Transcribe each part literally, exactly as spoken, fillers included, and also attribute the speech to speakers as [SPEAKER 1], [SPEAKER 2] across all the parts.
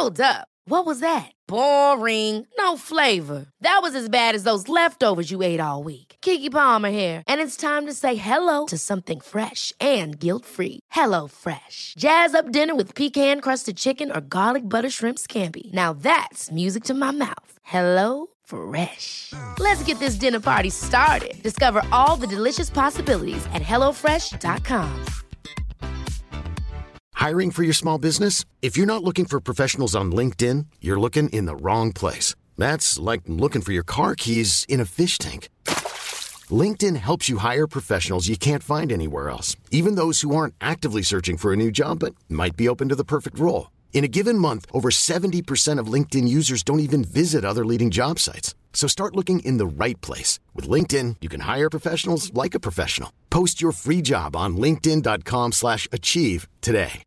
[SPEAKER 1] Hold up. What was that? Boring. No flavor. That was as bad as those leftovers you ate all week. Keke Palmer here, and it's time to say hello to something fresh and guilt-free. Hello Fresh. Jazz up dinner with pecan-crusted chicken or garlic butter shrimp scampi. Now that's music to my mouth. Hello Fresh. Let's get this dinner party started. Discover all the delicious possibilities at hello fresh dot com.
[SPEAKER 2] Hiring for your small business? If you're not looking for professionals on LinkedIn, you're looking in the wrong place. That's like looking for your car keys in a fish tank. LinkedIn helps you hire professionals you can't find anywhere else, even those who aren't actively searching for a new job but might be open to the perfect role. In a given month, over seventy percent of LinkedIn users don't even visit other leading job sites. So start looking in the right place. With LinkedIn, you can hire professionals like a professional. Post your free job on linkedin dot com slash achieve today.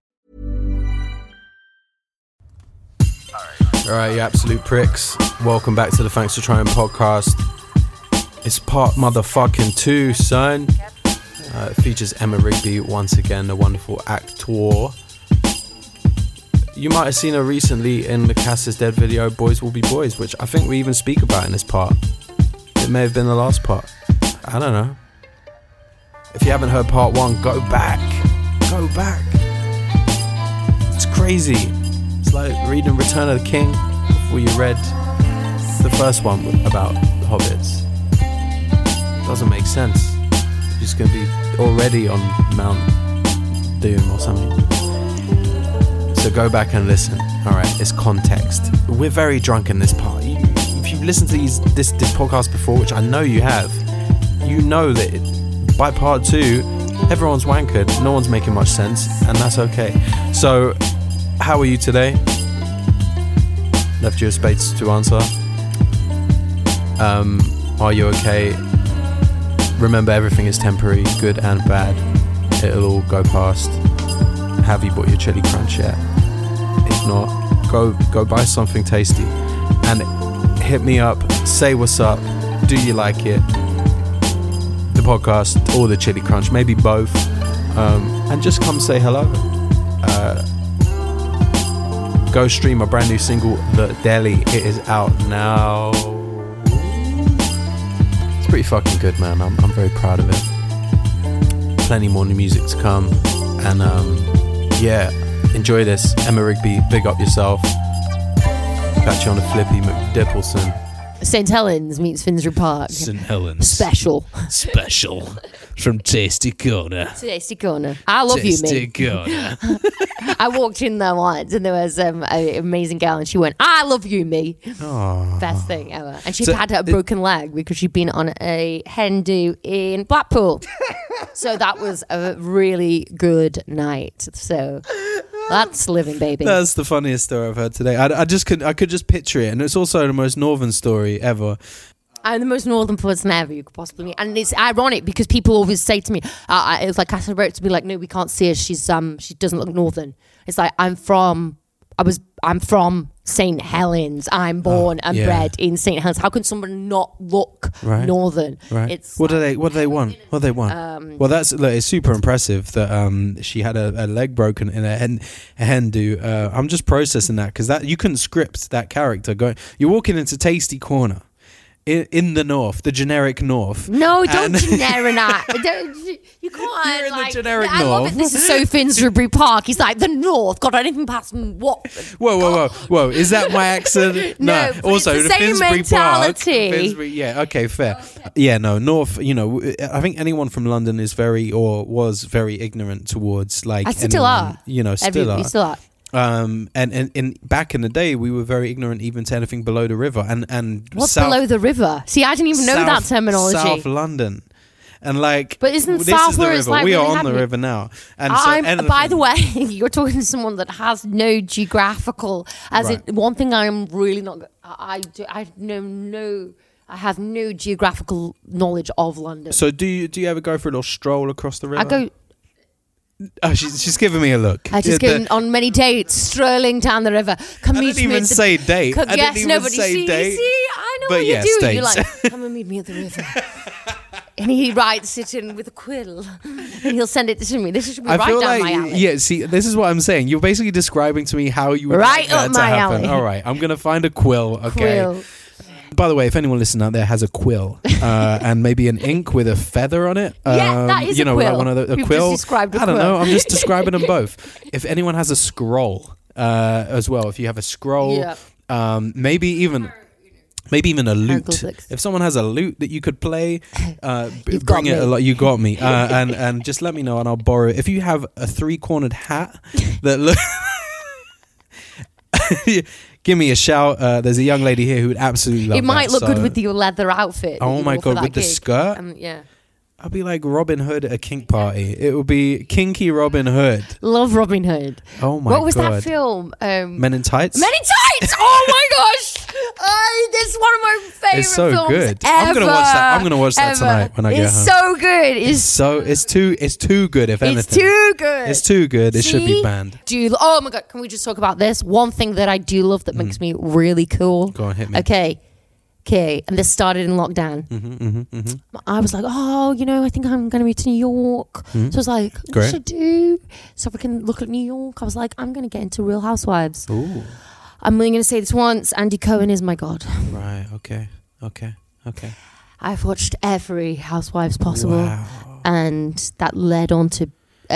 [SPEAKER 3] All right, you absolute pricks. Welcome back to the Thanks for Trying podcast. It's part motherfucking two, son. Uh, it features Emma Rigby once again, the wonderful actor. You might have seen her recently in the Cass is Dead video, Boys Will Be Boys, which I think we even speak about in this part. It may have been the last part. I don't know. If you haven't heard part one, go back. Go back. It's crazy. It's like reading Return of the King before you read the first one about the hobbits. Doesn't make sense. You're just going to be already on Mount Doom or something. So go back and listen. Alright, it's context. We're very drunk in this part. You, if you've listened to these this, this podcast before, which I know you have, you know that it, by part two, everyone's wankered, no one's making much sense, and that's okay. So, how are you today? Left you a space to answer. Um, are you okay? Remember, everything is temporary, good and bad. It'll all go past. Have you bought your chili crunch yet? If not, go go buy something tasty and hit me up. Say what's up. Do you like it? The podcast or the chili crunch, maybe both. Um, and just come say hello. Uh, go stream a brand new single, The Deli. It is out now. It's pretty fucking good, man. I'm I'm very proud of it. Plenty more new music to come, and um. yeah, enjoy this. Emma Rigby, big up yourself. Catch you on the Flippy McDippleson.
[SPEAKER 4] Saint Helens meets Finsbury Park.
[SPEAKER 5] Saint Helens.
[SPEAKER 4] Special.
[SPEAKER 5] Special. From Tasty Corner.
[SPEAKER 4] Tasty Corner. I love
[SPEAKER 5] Tasty
[SPEAKER 4] you, mate.
[SPEAKER 5] Tasty Corner.
[SPEAKER 4] I walked in there once and there was um, an amazing gal and she went, I love you, me.
[SPEAKER 3] Aww.
[SPEAKER 4] Best thing ever. And she
[SPEAKER 3] So
[SPEAKER 4] had a broken leg because she'd been on a hen do in Blackpool. So that was a really good night. So that's living, baby.
[SPEAKER 3] That's the funniest story I've heard today. I, I just could I could just picture it, and it's also the most northern story ever.
[SPEAKER 4] I'm the most northern person ever you could possibly meet, and it's ironic because people always say to me, uh, "It was like Catherine wrote to me like, no, we can't see her. She's um, she doesn't look northern." It's like I'm from, I was, I'm from Saint Helens. I'm born oh, and
[SPEAKER 3] yeah.
[SPEAKER 4] bred in Saint Helens. How can someone not look
[SPEAKER 3] right.
[SPEAKER 4] northern?
[SPEAKER 3] Right.
[SPEAKER 4] It's
[SPEAKER 3] what do they? What do they want? What do they want?
[SPEAKER 4] Um,
[SPEAKER 3] well, that's look, it's super impressive that um she had a, a leg broken in a hen a hen do. Uh, I'm just processing that because that you couldn't script that character. Going, you're walking into Tasty Corner. In, in the north, the generic north.
[SPEAKER 4] No, don't
[SPEAKER 3] and
[SPEAKER 4] generic. don't, you can't.
[SPEAKER 3] You're in
[SPEAKER 4] like,
[SPEAKER 3] the generic
[SPEAKER 4] I
[SPEAKER 3] north.
[SPEAKER 4] love it. This is so Finsbury Park. He's like the north. God, anything past what?
[SPEAKER 3] Whoa, whoa, whoa, whoa! Is that my accent?
[SPEAKER 4] No.
[SPEAKER 3] no. Also,
[SPEAKER 4] it's the,
[SPEAKER 3] the
[SPEAKER 4] same
[SPEAKER 3] Finsbury Park.
[SPEAKER 4] mentality.
[SPEAKER 3] Finsbury, yeah. Okay, fair. Okay. Yeah, no. North. You know, I think anyone from London is very or was very ignorant towards like.
[SPEAKER 4] I still
[SPEAKER 3] anyone,
[SPEAKER 4] are.
[SPEAKER 3] You know, still
[SPEAKER 4] Every,
[SPEAKER 3] are.
[SPEAKER 4] You still are.
[SPEAKER 3] Um, and, and, and back in the day, we were very ignorant even to anything below the river. And, and
[SPEAKER 4] What's
[SPEAKER 3] south,
[SPEAKER 4] below the river? See, I didn't even know
[SPEAKER 3] south,
[SPEAKER 4] that terminology.
[SPEAKER 3] South London. And like,
[SPEAKER 4] but isn't
[SPEAKER 3] this
[SPEAKER 4] south
[SPEAKER 3] is the
[SPEAKER 4] where
[SPEAKER 3] river.
[SPEAKER 4] it's like
[SPEAKER 3] we
[SPEAKER 4] really
[SPEAKER 3] are on
[SPEAKER 4] happy.
[SPEAKER 3] the river now. And
[SPEAKER 4] I'm,
[SPEAKER 3] so anything,
[SPEAKER 4] by the way, you're talking to someone that has no geographical. As
[SPEAKER 3] right.
[SPEAKER 4] it, one thing I'm really not. I, I do. I know no. I have no geographical knowledge of London.
[SPEAKER 3] So do you do you ever go for a little stroll across the river?
[SPEAKER 4] I go.
[SPEAKER 3] Oh, she's she's giving me a look.
[SPEAKER 4] I just
[SPEAKER 3] yeah,
[SPEAKER 4] go on many dates, strolling down the river. Come
[SPEAKER 3] I
[SPEAKER 4] meet
[SPEAKER 3] didn't even
[SPEAKER 4] me at the,
[SPEAKER 3] say date.
[SPEAKER 4] Come,
[SPEAKER 3] I
[SPEAKER 4] yes,
[SPEAKER 3] didn't even
[SPEAKER 4] nobody
[SPEAKER 3] say
[SPEAKER 4] see,
[SPEAKER 3] date.
[SPEAKER 4] See, I know
[SPEAKER 3] But
[SPEAKER 4] what
[SPEAKER 3] yes,
[SPEAKER 4] you're doing.
[SPEAKER 3] dates.
[SPEAKER 4] You're like, come and meet me at the river. and he writes it in with a quill, and he'll send it to me. This should be
[SPEAKER 3] I
[SPEAKER 4] right
[SPEAKER 3] feel
[SPEAKER 4] down
[SPEAKER 3] like,
[SPEAKER 4] my alley.
[SPEAKER 3] yeah, see, this is what I'm saying. You're basically describing to me how you would
[SPEAKER 4] Right
[SPEAKER 3] like that
[SPEAKER 4] up
[SPEAKER 3] to
[SPEAKER 4] my
[SPEAKER 3] happen.
[SPEAKER 4] alley.
[SPEAKER 3] All right, I'm going to find a quill, okay?
[SPEAKER 4] Quill.
[SPEAKER 3] By the way, if anyone listening out there has a quill uh, and maybe an ink with a feather on it, um,
[SPEAKER 4] Yeah, that is
[SPEAKER 3] you
[SPEAKER 4] a
[SPEAKER 3] know, like
[SPEAKER 4] quill.
[SPEAKER 3] one of the a
[SPEAKER 4] You've
[SPEAKER 3] quill.
[SPEAKER 4] just described a
[SPEAKER 3] I don't
[SPEAKER 4] quill.
[SPEAKER 3] know. I'm just describing them both. If anyone has a scroll uh, as well, if you have a scroll,
[SPEAKER 4] Yeah.
[SPEAKER 3] um, maybe even. Maybe even a lute.
[SPEAKER 4] Hieroglyphics.
[SPEAKER 3] If someone has a lute that you could play, uh, b-
[SPEAKER 4] You've
[SPEAKER 3] bring
[SPEAKER 4] got
[SPEAKER 3] it.
[SPEAKER 4] me.
[SPEAKER 3] A lot. You got me. Uh, and and just let me know, and I'll borrow it. If you have a three-cornered hat that look, give me a shout. Uh, there's a young lady here who would absolutely love
[SPEAKER 4] It might
[SPEAKER 3] that,
[SPEAKER 4] look
[SPEAKER 3] so
[SPEAKER 4] good with your leather outfit. that
[SPEAKER 3] Oh
[SPEAKER 4] you
[SPEAKER 3] my
[SPEAKER 4] wore for
[SPEAKER 3] God,
[SPEAKER 4] that
[SPEAKER 3] with the
[SPEAKER 4] gig.
[SPEAKER 3] skirt?
[SPEAKER 4] Um, yeah.
[SPEAKER 3] I'll be like Robin Hood at a kink party. It would be kinky Robin Hood.
[SPEAKER 4] Love Robin Hood.
[SPEAKER 3] Oh my
[SPEAKER 4] what was
[SPEAKER 3] God.
[SPEAKER 4] that film? Um,
[SPEAKER 3] Men in Tights?
[SPEAKER 4] Men in Tights! Oh my gosh! Oh, this is one of my favorite
[SPEAKER 3] It's so
[SPEAKER 4] films
[SPEAKER 3] good.
[SPEAKER 4] ever.
[SPEAKER 3] I'm gonna watch that. I'm gonna watch that
[SPEAKER 4] ever.
[SPEAKER 3] tonight when I get
[SPEAKER 4] it's
[SPEAKER 3] home.
[SPEAKER 4] so good. It's,
[SPEAKER 3] So it's too it's too good if anything.
[SPEAKER 4] it's too good.
[SPEAKER 3] It's too good. It should be
[SPEAKER 4] See?
[SPEAKER 3] banned.
[SPEAKER 4] Do you, oh my God, can we just talk about this? One thing that I do love that makes me really cool.
[SPEAKER 3] Mm. Go on, hit me.
[SPEAKER 4] Okay. Okay. And this started in lockdown.
[SPEAKER 3] Mm-hmm, mm-hmm, mm-hmm.
[SPEAKER 4] I was like, oh, you know, I think I'm going to be to New York. So I was like, what
[SPEAKER 3] Great.
[SPEAKER 4] should I do? So we can look at New York. I was like, I'm going to get into Real Housewives.
[SPEAKER 3] Ooh.
[SPEAKER 4] I'm only going to say this once. Andy Cohen is my God.
[SPEAKER 3] Right. Okay. Okay. Okay.
[SPEAKER 4] I've watched every Housewives possible.
[SPEAKER 3] Wow.
[SPEAKER 4] And that led on to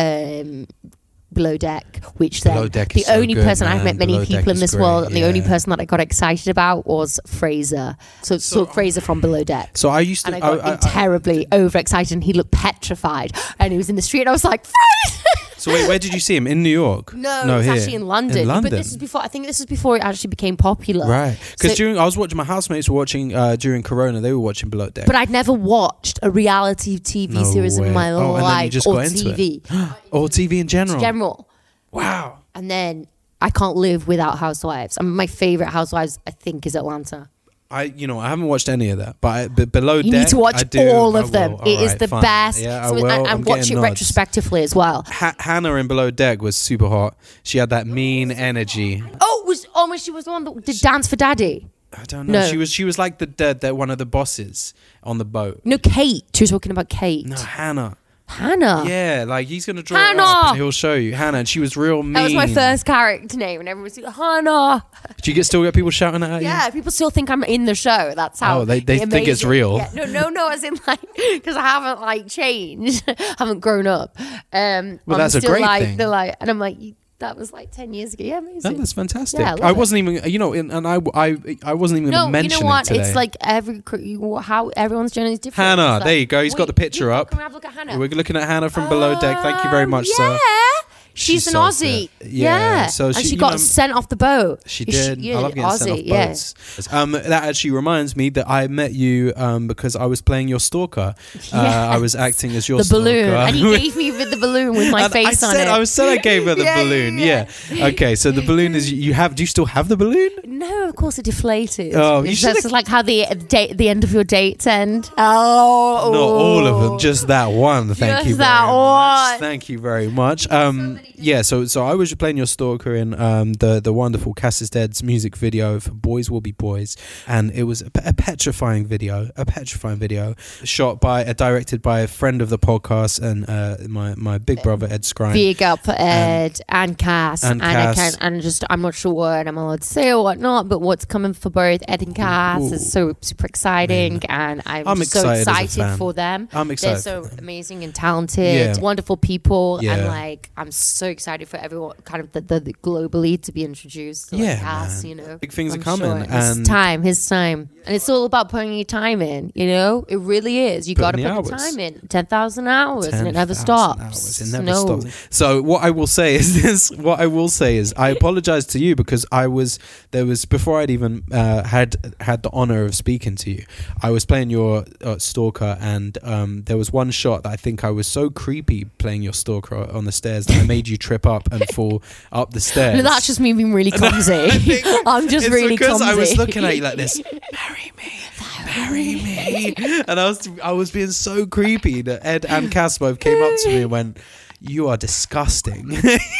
[SPEAKER 4] um, Below Deck, which
[SPEAKER 3] Below
[SPEAKER 4] then
[SPEAKER 3] Deck
[SPEAKER 4] the
[SPEAKER 3] is so
[SPEAKER 4] only
[SPEAKER 3] good,
[SPEAKER 4] person I've
[SPEAKER 3] man.
[SPEAKER 4] met many
[SPEAKER 3] Below Deck
[SPEAKER 4] people in
[SPEAKER 3] is
[SPEAKER 4] this
[SPEAKER 3] great,
[SPEAKER 4] world, and the only
[SPEAKER 3] yeah.
[SPEAKER 4] person that I got excited about was Fraser. So, so, Fraser from Below Deck.
[SPEAKER 3] So I used to.
[SPEAKER 4] And I got
[SPEAKER 3] I- I-
[SPEAKER 4] terribly overexcited, and he looked petrified. And he was in the street, and I was like, Fraser!
[SPEAKER 3] so wait, where did you see him? In New York?
[SPEAKER 4] No,
[SPEAKER 3] no
[SPEAKER 4] it's
[SPEAKER 3] here.
[SPEAKER 4] actually in London.
[SPEAKER 3] In London.
[SPEAKER 4] But this is before. I think this is before it actually became popular.
[SPEAKER 3] Right. Because
[SPEAKER 4] So-
[SPEAKER 3] during I was watching, my housemates were watching uh, during Corona. They were watching Below Deck.
[SPEAKER 4] But I'd never watched a reality T V
[SPEAKER 3] No
[SPEAKER 4] series
[SPEAKER 3] way.
[SPEAKER 4] in my
[SPEAKER 3] Oh, and then you
[SPEAKER 4] life,
[SPEAKER 3] just
[SPEAKER 4] or
[SPEAKER 3] got into
[SPEAKER 4] T V
[SPEAKER 3] or T V in general.
[SPEAKER 4] general.
[SPEAKER 3] Wow.
[SPEAKER 4] And then I can't live without Housewives. I mean, my favorite Housewives, I think, is Atlanta.
[SPEAKER 3] I, you know, I haven't watched any of that, but, I, but Below
[SPEAKER 4] You
[SPEAKER 3] Deck,
[SPEAKER 4] need to watch
[SPEAKER 3] I do,
[SPEAKER 4] all
[SPEAKER 3] I
[SPEAKER 4] of them.
[SPEAKER 3] will.
[SPEAKER 4] It is
[SPEAKER 3] Alright,
[SPEAKER 4] the
[SPEAKER 3] fine.
[SPEAKER 4] best.
[SPEAKER 3] Yeah, I
[SPEAKER 4] So-
[SPEAKER 3] will.
[SPEAKER 4] and,
[SPEAKER 3] I'm
[SPEAKER 4] and watch
[SPEAKER 3] getting
[SPEAKER 4] it
[SPEAKER 3] nods.
[SPEAKER 4] retrospectively as well.
[SPEAKER 3] Ha- Hannah in Below Deck was super hot. She had that mean energy.
[SPEAKER 4] Oh, was oh, she was the one that did Dance for Daddy.
[SPEAKER 3] I don't know.
[SPEAKER 4] No.
[SPEAKER 3] She was she was like the, the the one of the bosses on the boat.
[SPEAKER 4] No, Kate. She was talking about Kate.
[SPEAKER 3] No, Hannah.
[SPEAKER 4] Hannah.
[SPEAKER 3] Yeah, like he's gonna draw it
[SPEAKER 4] Hannah!
[SPEAKER 3] up and he'll show you Hannah. And she was real mean.
[SPEAKER 4] That was my first character name, and everyone was like, Hannah.
[SPEAKER 3] Do you get still get people shouting at you?
[SPEAKER 4] Yeah, people still think I'm in the show. That's how.
[SPEAKER 3] Oh, they- they think it's
[SPEAKER 4] amazing-
[SPEAKER 3] real.
[SPEAKER 4] Yeah, no, no, no. As in like, because I haven't like changed, haven't grown up. Um,
[SPEAKER 3] Well,
[SPEAKER 4] I'm
[SPEAKER 3] that's a
[SPEAKER 4] still
[SPEAKER 3] great
[SPEAKER 4] like,
[SPEAKER 3] thing.
[SPEAKER 4] They're like, and I'm like, "You- that was like ten years ago. Yeah, amazing.
[SPEAKER 3] No, that's fantastic.
[SPEAKER 4] Yeah, I love
[SPEAKER 3] I
[SPEAKER 4] it.
[SPEAKER 3] wasn't even, you know, and and I, I, I wasn't even
[SPEAKER 4] No,
[SPEAKER 3] going to
[SPEAKER 4] you
[SPEAKER 3] mention
[SPEAKER 4] know what?
[SPEAKER 3] it today.
[SPEAKER 4] It's like every cr- you- how everyone's journey is different.
[SPEAKER 3] Hannah,
[SPEAKER 4] It's like,
[SPEAKER 3] there you go. He's got the
[SPEAKER 4] wait,
[SPEAKER 3] picture
[SPEAKER 4] you-
[SPEAKER 3] up.
[SPEAKER 4] Come have a look at Hannah.
[SPEAKER 3] We're looking at Hannah from Below Deck. Thank you very
[SPEAKER 4] Um,
[SPEAKER 3] much,
[SPEAKER 4] yeah.
[SPEAKER 3] sir.
[SPEAKER 4] She's,
[SPEAKER 3] She's
[SPEAKER 4] an
[SPEAKER 3] so
[SPEAKER 4] Aussie.
[SPEAKER 3] good. Yeah,
[SPEAKER 4] Yeah.
[SPEAKER 3] so
[SPEAKER 4] and
[SPEAKER 3] she-
[SPEAKER 4] she
[SPEAKER 3] you
[SPEAKER 4] got
[SPEAKER 3] know-
[SPEAKER 4] sent off the boat.
[SPEAKER 3] She
[SPEAKER 4] Is
[SPEAKER 3] did.
[SPEAKER 4] yeah,
[SPEAKER 3] I love getting
[SPEAKER 4] Aussie,
[SPEAKER 3] sent off
[SPEAKER 4] yeah.
[SPEAKER 3] boats. Um, that actually reminds me that I met you um, because I was playing your stalker. Uh, I was acting as your
[SPEAKER 4] The
[SPEAKER 3] stalker.
[SPEAKER 4] balloon, and you gave me with the balloon with my
[SPEAKER 3] And
[SPEAKER 4] face
[SPEAKER 3] I
[SPEAKER 4] on
[SPEAKER 3] said,
[SPEAKER 4] it.
[SPEAKER 3] I was said I gave her the
[SPEAKER 4] Yeah, yeah,
[SPEAKER 3] balloon.
[SPEAKER 4] yeah.
[SPEAKER 3] Yeah. Okay, so the balloon is you have. Do you still have the balloon?
[SPEAKER 4] No, of course it deflated.
[SPEAKER 3] Oh, you
[SPEAKER 4] it's
[SPEAKER 3] should've-
[SPEAKER 4] just like how the date, the end of your dates end. Oh,
[SPEAKER 3] Not all of them, just that one. Thank
[SPEAKER 4] Just
[SPEAKER 3] you very
[SPEAKER 4] that
[SPEAKER 3] much.
[SPEAKER 4] one.
[SPEAKER 3] Thank you very much. Um, yeah, so so I was playing your stalker in um, the the wonderful Cass is Dead's music video for Boys Will Be Boys, and it was a, a petrifying video, a petrifying video shot by, uh, directed by a friend of the podcast and uh, my my big brother Ed Scrine.
[SPEAKER 4] Big up for Ed and, Cass
[SPEAKER 3] and
[SPEAKER 4] and,
[SPEAKER 3] Cass.
[SPEAKER 4] I can, and just I'm not sure what I'm allowed to say or whatnot, but what's coming for both Ed and Cass
[SPEAKER 3] Ooh.
[SPEAKER 4] is so super exciting, and I'm,
[SPEAKER 3] I'm
[SPEAKER 4] just so
[SPEAKER 3] excited as a
[SPEAKER 4] excited
[SPEAKER 3] fan.
[SPEAKER 4] for them.
[SPEAKER 3] I'm excited
[SPEAKER 4] They're so
[SPEAKER 3] for them.
[SPEAKER 4] amazing and talented,
[SPEAKER 3] Yeah.
[SPEAKER 4] wonderful people,
[SPEAKER 3] Yeah.
[SPEAKER 4] and like I'm so excited for everyone, kind of the, the, the globally to be introduced. To, like,
[SPEAKER 3] Yeah,
[SPEAKER 4] Cass,
[SPEAKER 3] man.
[SPEAKER 4] you know,
[SPEAKER 3] Big things are
[SPEAKER 4] I'm
[SPEAKER 3] coming,
[SPEAKER 4] sure.
[SPEAKER 3] and-
[SPEAKER 4] His time, his time, and it's all about putting your time in. You know, it really is. You got to
[SPEAKER 3] Putting
[SPEAKER 4] put
[SPEAKER 3] the
[SPEAKER 4] the
[SPEAKER 3] hours.
[SPEAKER 4] time in, ten thousand hours, and it never
[SPEAKER 3] ten thousand
[SPEAKER 4] stops.
[SPEAKER 3] hours. It never
[SPEAKER 4] no.
[SPEAKER 3] stops. So what I will say is this: what I will say is I apologize to you because I was there was before I'd even uh, had had the honor of speaking to you. I was playing your uh, stalker, and um, there was one shot that I think I was so creepy playing your stalker on the stairs that I made you trip up and fall up the stairs.
[SPEAKER 4] No, that's just me being really clumsy. I'm just
[SPEAKER 3] It's
[SPEAKER 4] really
[SPEAKER 3] because
[SPEAKER 4] clumsy.
[SPEAKER 3] I was looking at you like this. Marry me, marry me, and I was I was being so creepy that Ed and Cass both came up to me and went, you are disgusting.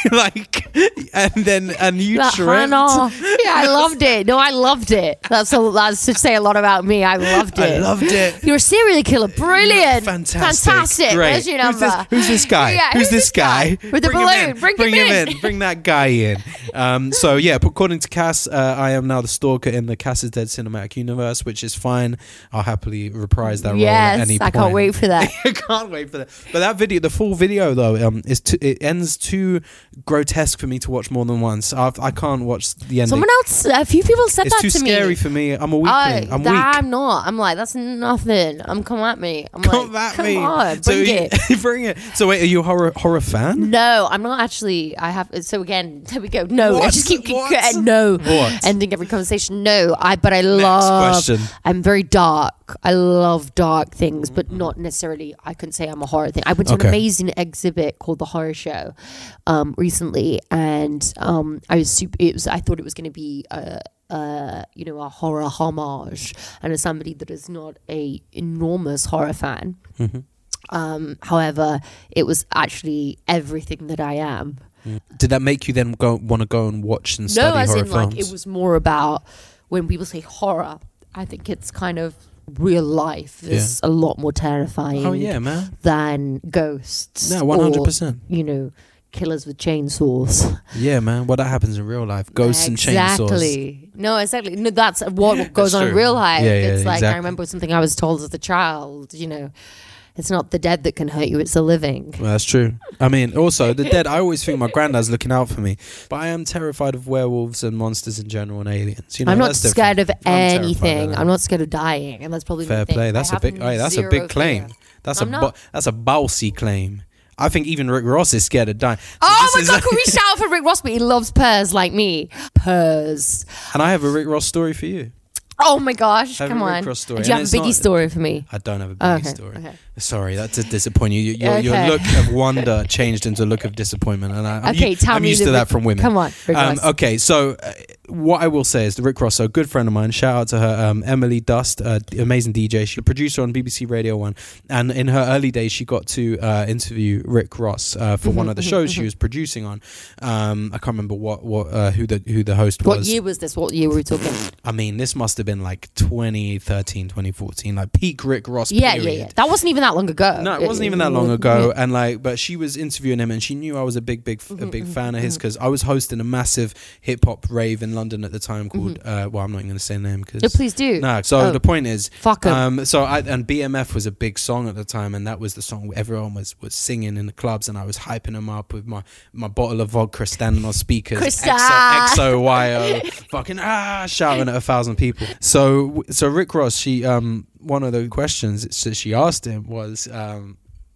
[SPEAKER 3] Like, and then and you
[SPEAKER 4] That
[SPEAKER 3] tripped.
[SPEAKER 4] Hannah. Yeah, I loved it. No, I loved it. That's a, that's to say a lot about me. I loved it.
[SPEAKER 3] I loved it.
[SPEAKER 4] You're a serial killer. Brilliant.
[SPEAKER 3] Fantastic.
[SPEAKER 4] Fantastic.
[SPEAKER 3] Great.
[SPEAKER 4] Where's your number?
[SPEAKER 3] Who's this, who's this guy?
[SPEAKER 4] Yeah,
[SPEAKER 3] who's, this guy?
[SPEAKER 4] With the
[SPEAKER 3] Bring him
[SPEAKER 4] balloon.
[SPEAKER 3] in.
[SPEAKER 4] Bring,
[SPEAKER 3] Bring
[SPEAKER 4] him,
[SPEAKER 3] him
[SPEAKER 4] in.
[SPEAKER 3] in. Bring that guy in. Um, so yeah, according to Cass, uh, I am now the stalker in the Cass is Dead cinematic universe, which is fine. I'll happily reprise that
[SPEAKER 4] Yes,
[SPEAKER 3] role at any
[SPEAKER 4] I
[SPEAKER 3] point.
[SPEAKER 4] can't wait for that.
[SPEAKER 3] I can't wait for that. But that video, the full video though, um, is too, it ends too grotesque for me to watch more than once. I've, I can't watch the ending.
[SPEAKER 4] Someone else, a few people said
[SPEAKER 3] it's
[SPEAKER 4] that
[SPEAKER 3] too
[SPEAKER 4] to me.
[SPEAKER 3] scary for me. I'm a weakling.
[SPEAKER 4] I,
[SPEAKER 3] I'm
[SPEAKER 4] that
[SPEAKER 3] weak.
[SPEAKER 4] I'm not. I'm like, that's nothing. I'm come at me. I'm
[SPEAKER 3] Come
[SPEAKER 4] like,
[SPEAKER 3] at
[SPEAKER 4] come
[SPEAKER 3] me.
[SPEAKER 4] on,
[SPEAKER 3] So
[SPEAKER 4] bring
[SPEAKER 3] you-
[SPEAKER 4] it.
[SPEAKER 3] bring it. So wait, are you a horror horror fan?
[SPEAKER 4] No, I'm not actually. I have. So again, there we go. No, I
[SPEAKER 3] What?
[SPEAKER 4] just keep, keep
[SPEAKER 3] What?
[SPEAKER 4] no.
[SPEAKER 3] What?
[SPEAKER 4] Ending every conversation. No, I. But I love.
[SPEAKER 3] question.
[SPEAKER 4] I'm very dark. I love dark things, but not necessarily. I couldn't say I'm a horror thing. I went to
[SPEAKER 3] Okay.
[SPEAKER 4] an amazing exhibit called the Horror Show, um, recently, and um, I was super. It was. I thought it was going to be a. Uh, you know, a horror homage, and as somebody that is not a enormous horror fan,
[SPEAKER 3] Mm-hmm.
[SPEAKER 4] um, however, it was actually everything that I am.
[SPEAKER 3] Did that make you then go want to go and watch and study
[SPEAKER 4] No, as
[SPEAKER 3] horror
[SPEAKER 4] in
[SPEAKER 3] films?
[SPEAKER 4] like it was more about when people say horror. I think it's kind of real life is a lot more terrifying.
[SPEAKER 3] Oh yeah, man.
[SPEAKER 4] Than ghosts.
[SPEAKER 3] No, one hundred percent.
[SPEAKER 4] or, You know, killers with chainsaws.
[SPEAKER 3] Yeah, man. Well, that happens in real life. Ghosts and chainsaws.
[SPEAKER 4] Exactly. No, exactly. No, that's what goes
[SPEAKER 3] That's
[SPEAKER 4] on in
[SPEAKER 3] true.
[SPEAKER 4] real life.
[SPEAKER 3] Yeah, yeah,
[SPEAKER 4] it's like
[SPEAKER 3] exactly.
[SPEAKER 4] I remember something I was told as a child. You know, it's not the dead that can hurt you; it's the living.
[SPEAKER 3] Well, that's true. I mean, also the dead. I always think my granddad's looking out for me, but I am terrified of werewolves and monsters in general and aliens. You know,
[SPEAKER 4] I'm not
[SPEAKER 3] that's
[SPEAKER 4] scared
[SPEAKER 3] different.
[SPEAKER 4] of
[SPEAKER 3] I'm terrified
[SPEAKER 4] anything.
[SPEAKER 3] that.
[SPEAKER 4] I'm not scared of dying, and that's probably
[SPEAKER 3] Fair
[SPEAKER 4] my thing.
[SPEAKER 3] play.
[SPEAKER 4] I
[SPEAKER 3] That's a
[SPEAKER 4] have
[SPEAKER 3] big. Hey, that's a
[SPEAKER 4] zero
[SPEAKER 3] big claim.
[SPEAKER 4] fear.
[SPEAKER 3] That's
[SPEAKER 4] I'm
[SPEAKER 3] a
[SPEAKER 4] not.
[SPEAKER 3] bo- that's a ballsy claim. I think even Rick Ross is scared of dying. So
[SPEAKER 4] Oh
[SPEAKER 3] this
[SPEAKER 4] my
[SPEAKER 3] is-
[SPEAKER 4] god, can we shout for Rick Ross? But he loves purrs like me. Purrs.
[SPEAKER 3] And I have a Rick Ross story for you.
[SPEAKER 4] Oh my gosh,
[SPEAKER 3] I have
[SPEAKER 4] come
[SPEAKER 3] a Rick
[SPEAKER 4] on.
[SPEAKER 3] Ross story,
[SPEAKER 4] And do you
[SPEAKER 3] and
[SPEAKER 4] have a
[SPEAKER 3] it's
[SPEAKER 4] Biggie
[SPEAKER 3] not-
[SPEAKER 4] story for me?
[SPEAKER 3] I don't have a
[SPEAKER 4] Oh,
[SPEAKER 3] big
[SPEAKER 4] okay,
[SPEAKER 3] story.
[SPEAKER 4] okay.
[SPEAKER 3] Sorry, that did disappoint you. Your, your,
[SPEAKER 4] Okay.
[SPEAKER 3] your look of wonder changed into a look of disappointment, and I, I'm,
[SPEAKER 4] Okay,
[SPEAKER 3] u-
[SPEAKER 4] tell
[SPEAKER 3] I'm
[SPEAKER 4] me
[SPEAKER 3] used
[SPEAKER 4] the
[SPEAKER 3] to that
[SPEAKER 4] Rick-
[SPEAKER 3] from women.
[SPEAKER 4] Come on, Rick
[SPEAKER 3] Um,
[SPEAKER 4] Ross.
[SPEAKER 3] okay, so uh, what I will say is the Rick Ross, a good friend of mine. Shout out to her, um, Emily Dust, uh, amazing D J. She's a producer on B B C Radio One, and in her early days, she got to uh, interview Rick Ross uh, for one of the shows she was producing on. Um, I can't remember what what uh, who the who the host
[SPEAKER 4] What
[SPEAKER 3] was.
[SPEAKER 4] year was this? What year were we talking?
[SPEAKER 3] I mean, this must have been like twenty thirteen, twenty fourteen, like peak Rick Ross.
[SPEAKER 4] Yeah,
[SPEAKER 3] period.
[SPEAKER 4] yeah, yeah. That wasn't even that long ago.
[SPEAKER 3] No, it wasn't even that long ago, and like, but she was interviewing him, and she knew I was a big, big, a big fan of his because I was hosting a massive hip hop rave in London at the time called. Uh, well, I'm not even going to say the name because.
[SPEAKER 4] No, please do.
[SPEAKER 3] No, so
[SPEAKER 4] Oh.
[SPEAKER 3] the point is,
[SPEAKER 4] Fuck 'em.
[SPEAKER 3] um, so I and B M F was a big song at the time, and that was the song everyone was was singing in the clubs, and I was hyping them up with my my bottle of vodka standing on speakers,
[SPEAKER 4] Krista.
[SPEAKER 3] X O Y O, fucking ah, shouting at a thousand people. So so Rick Ross, she um one of the questions that she asked him was um.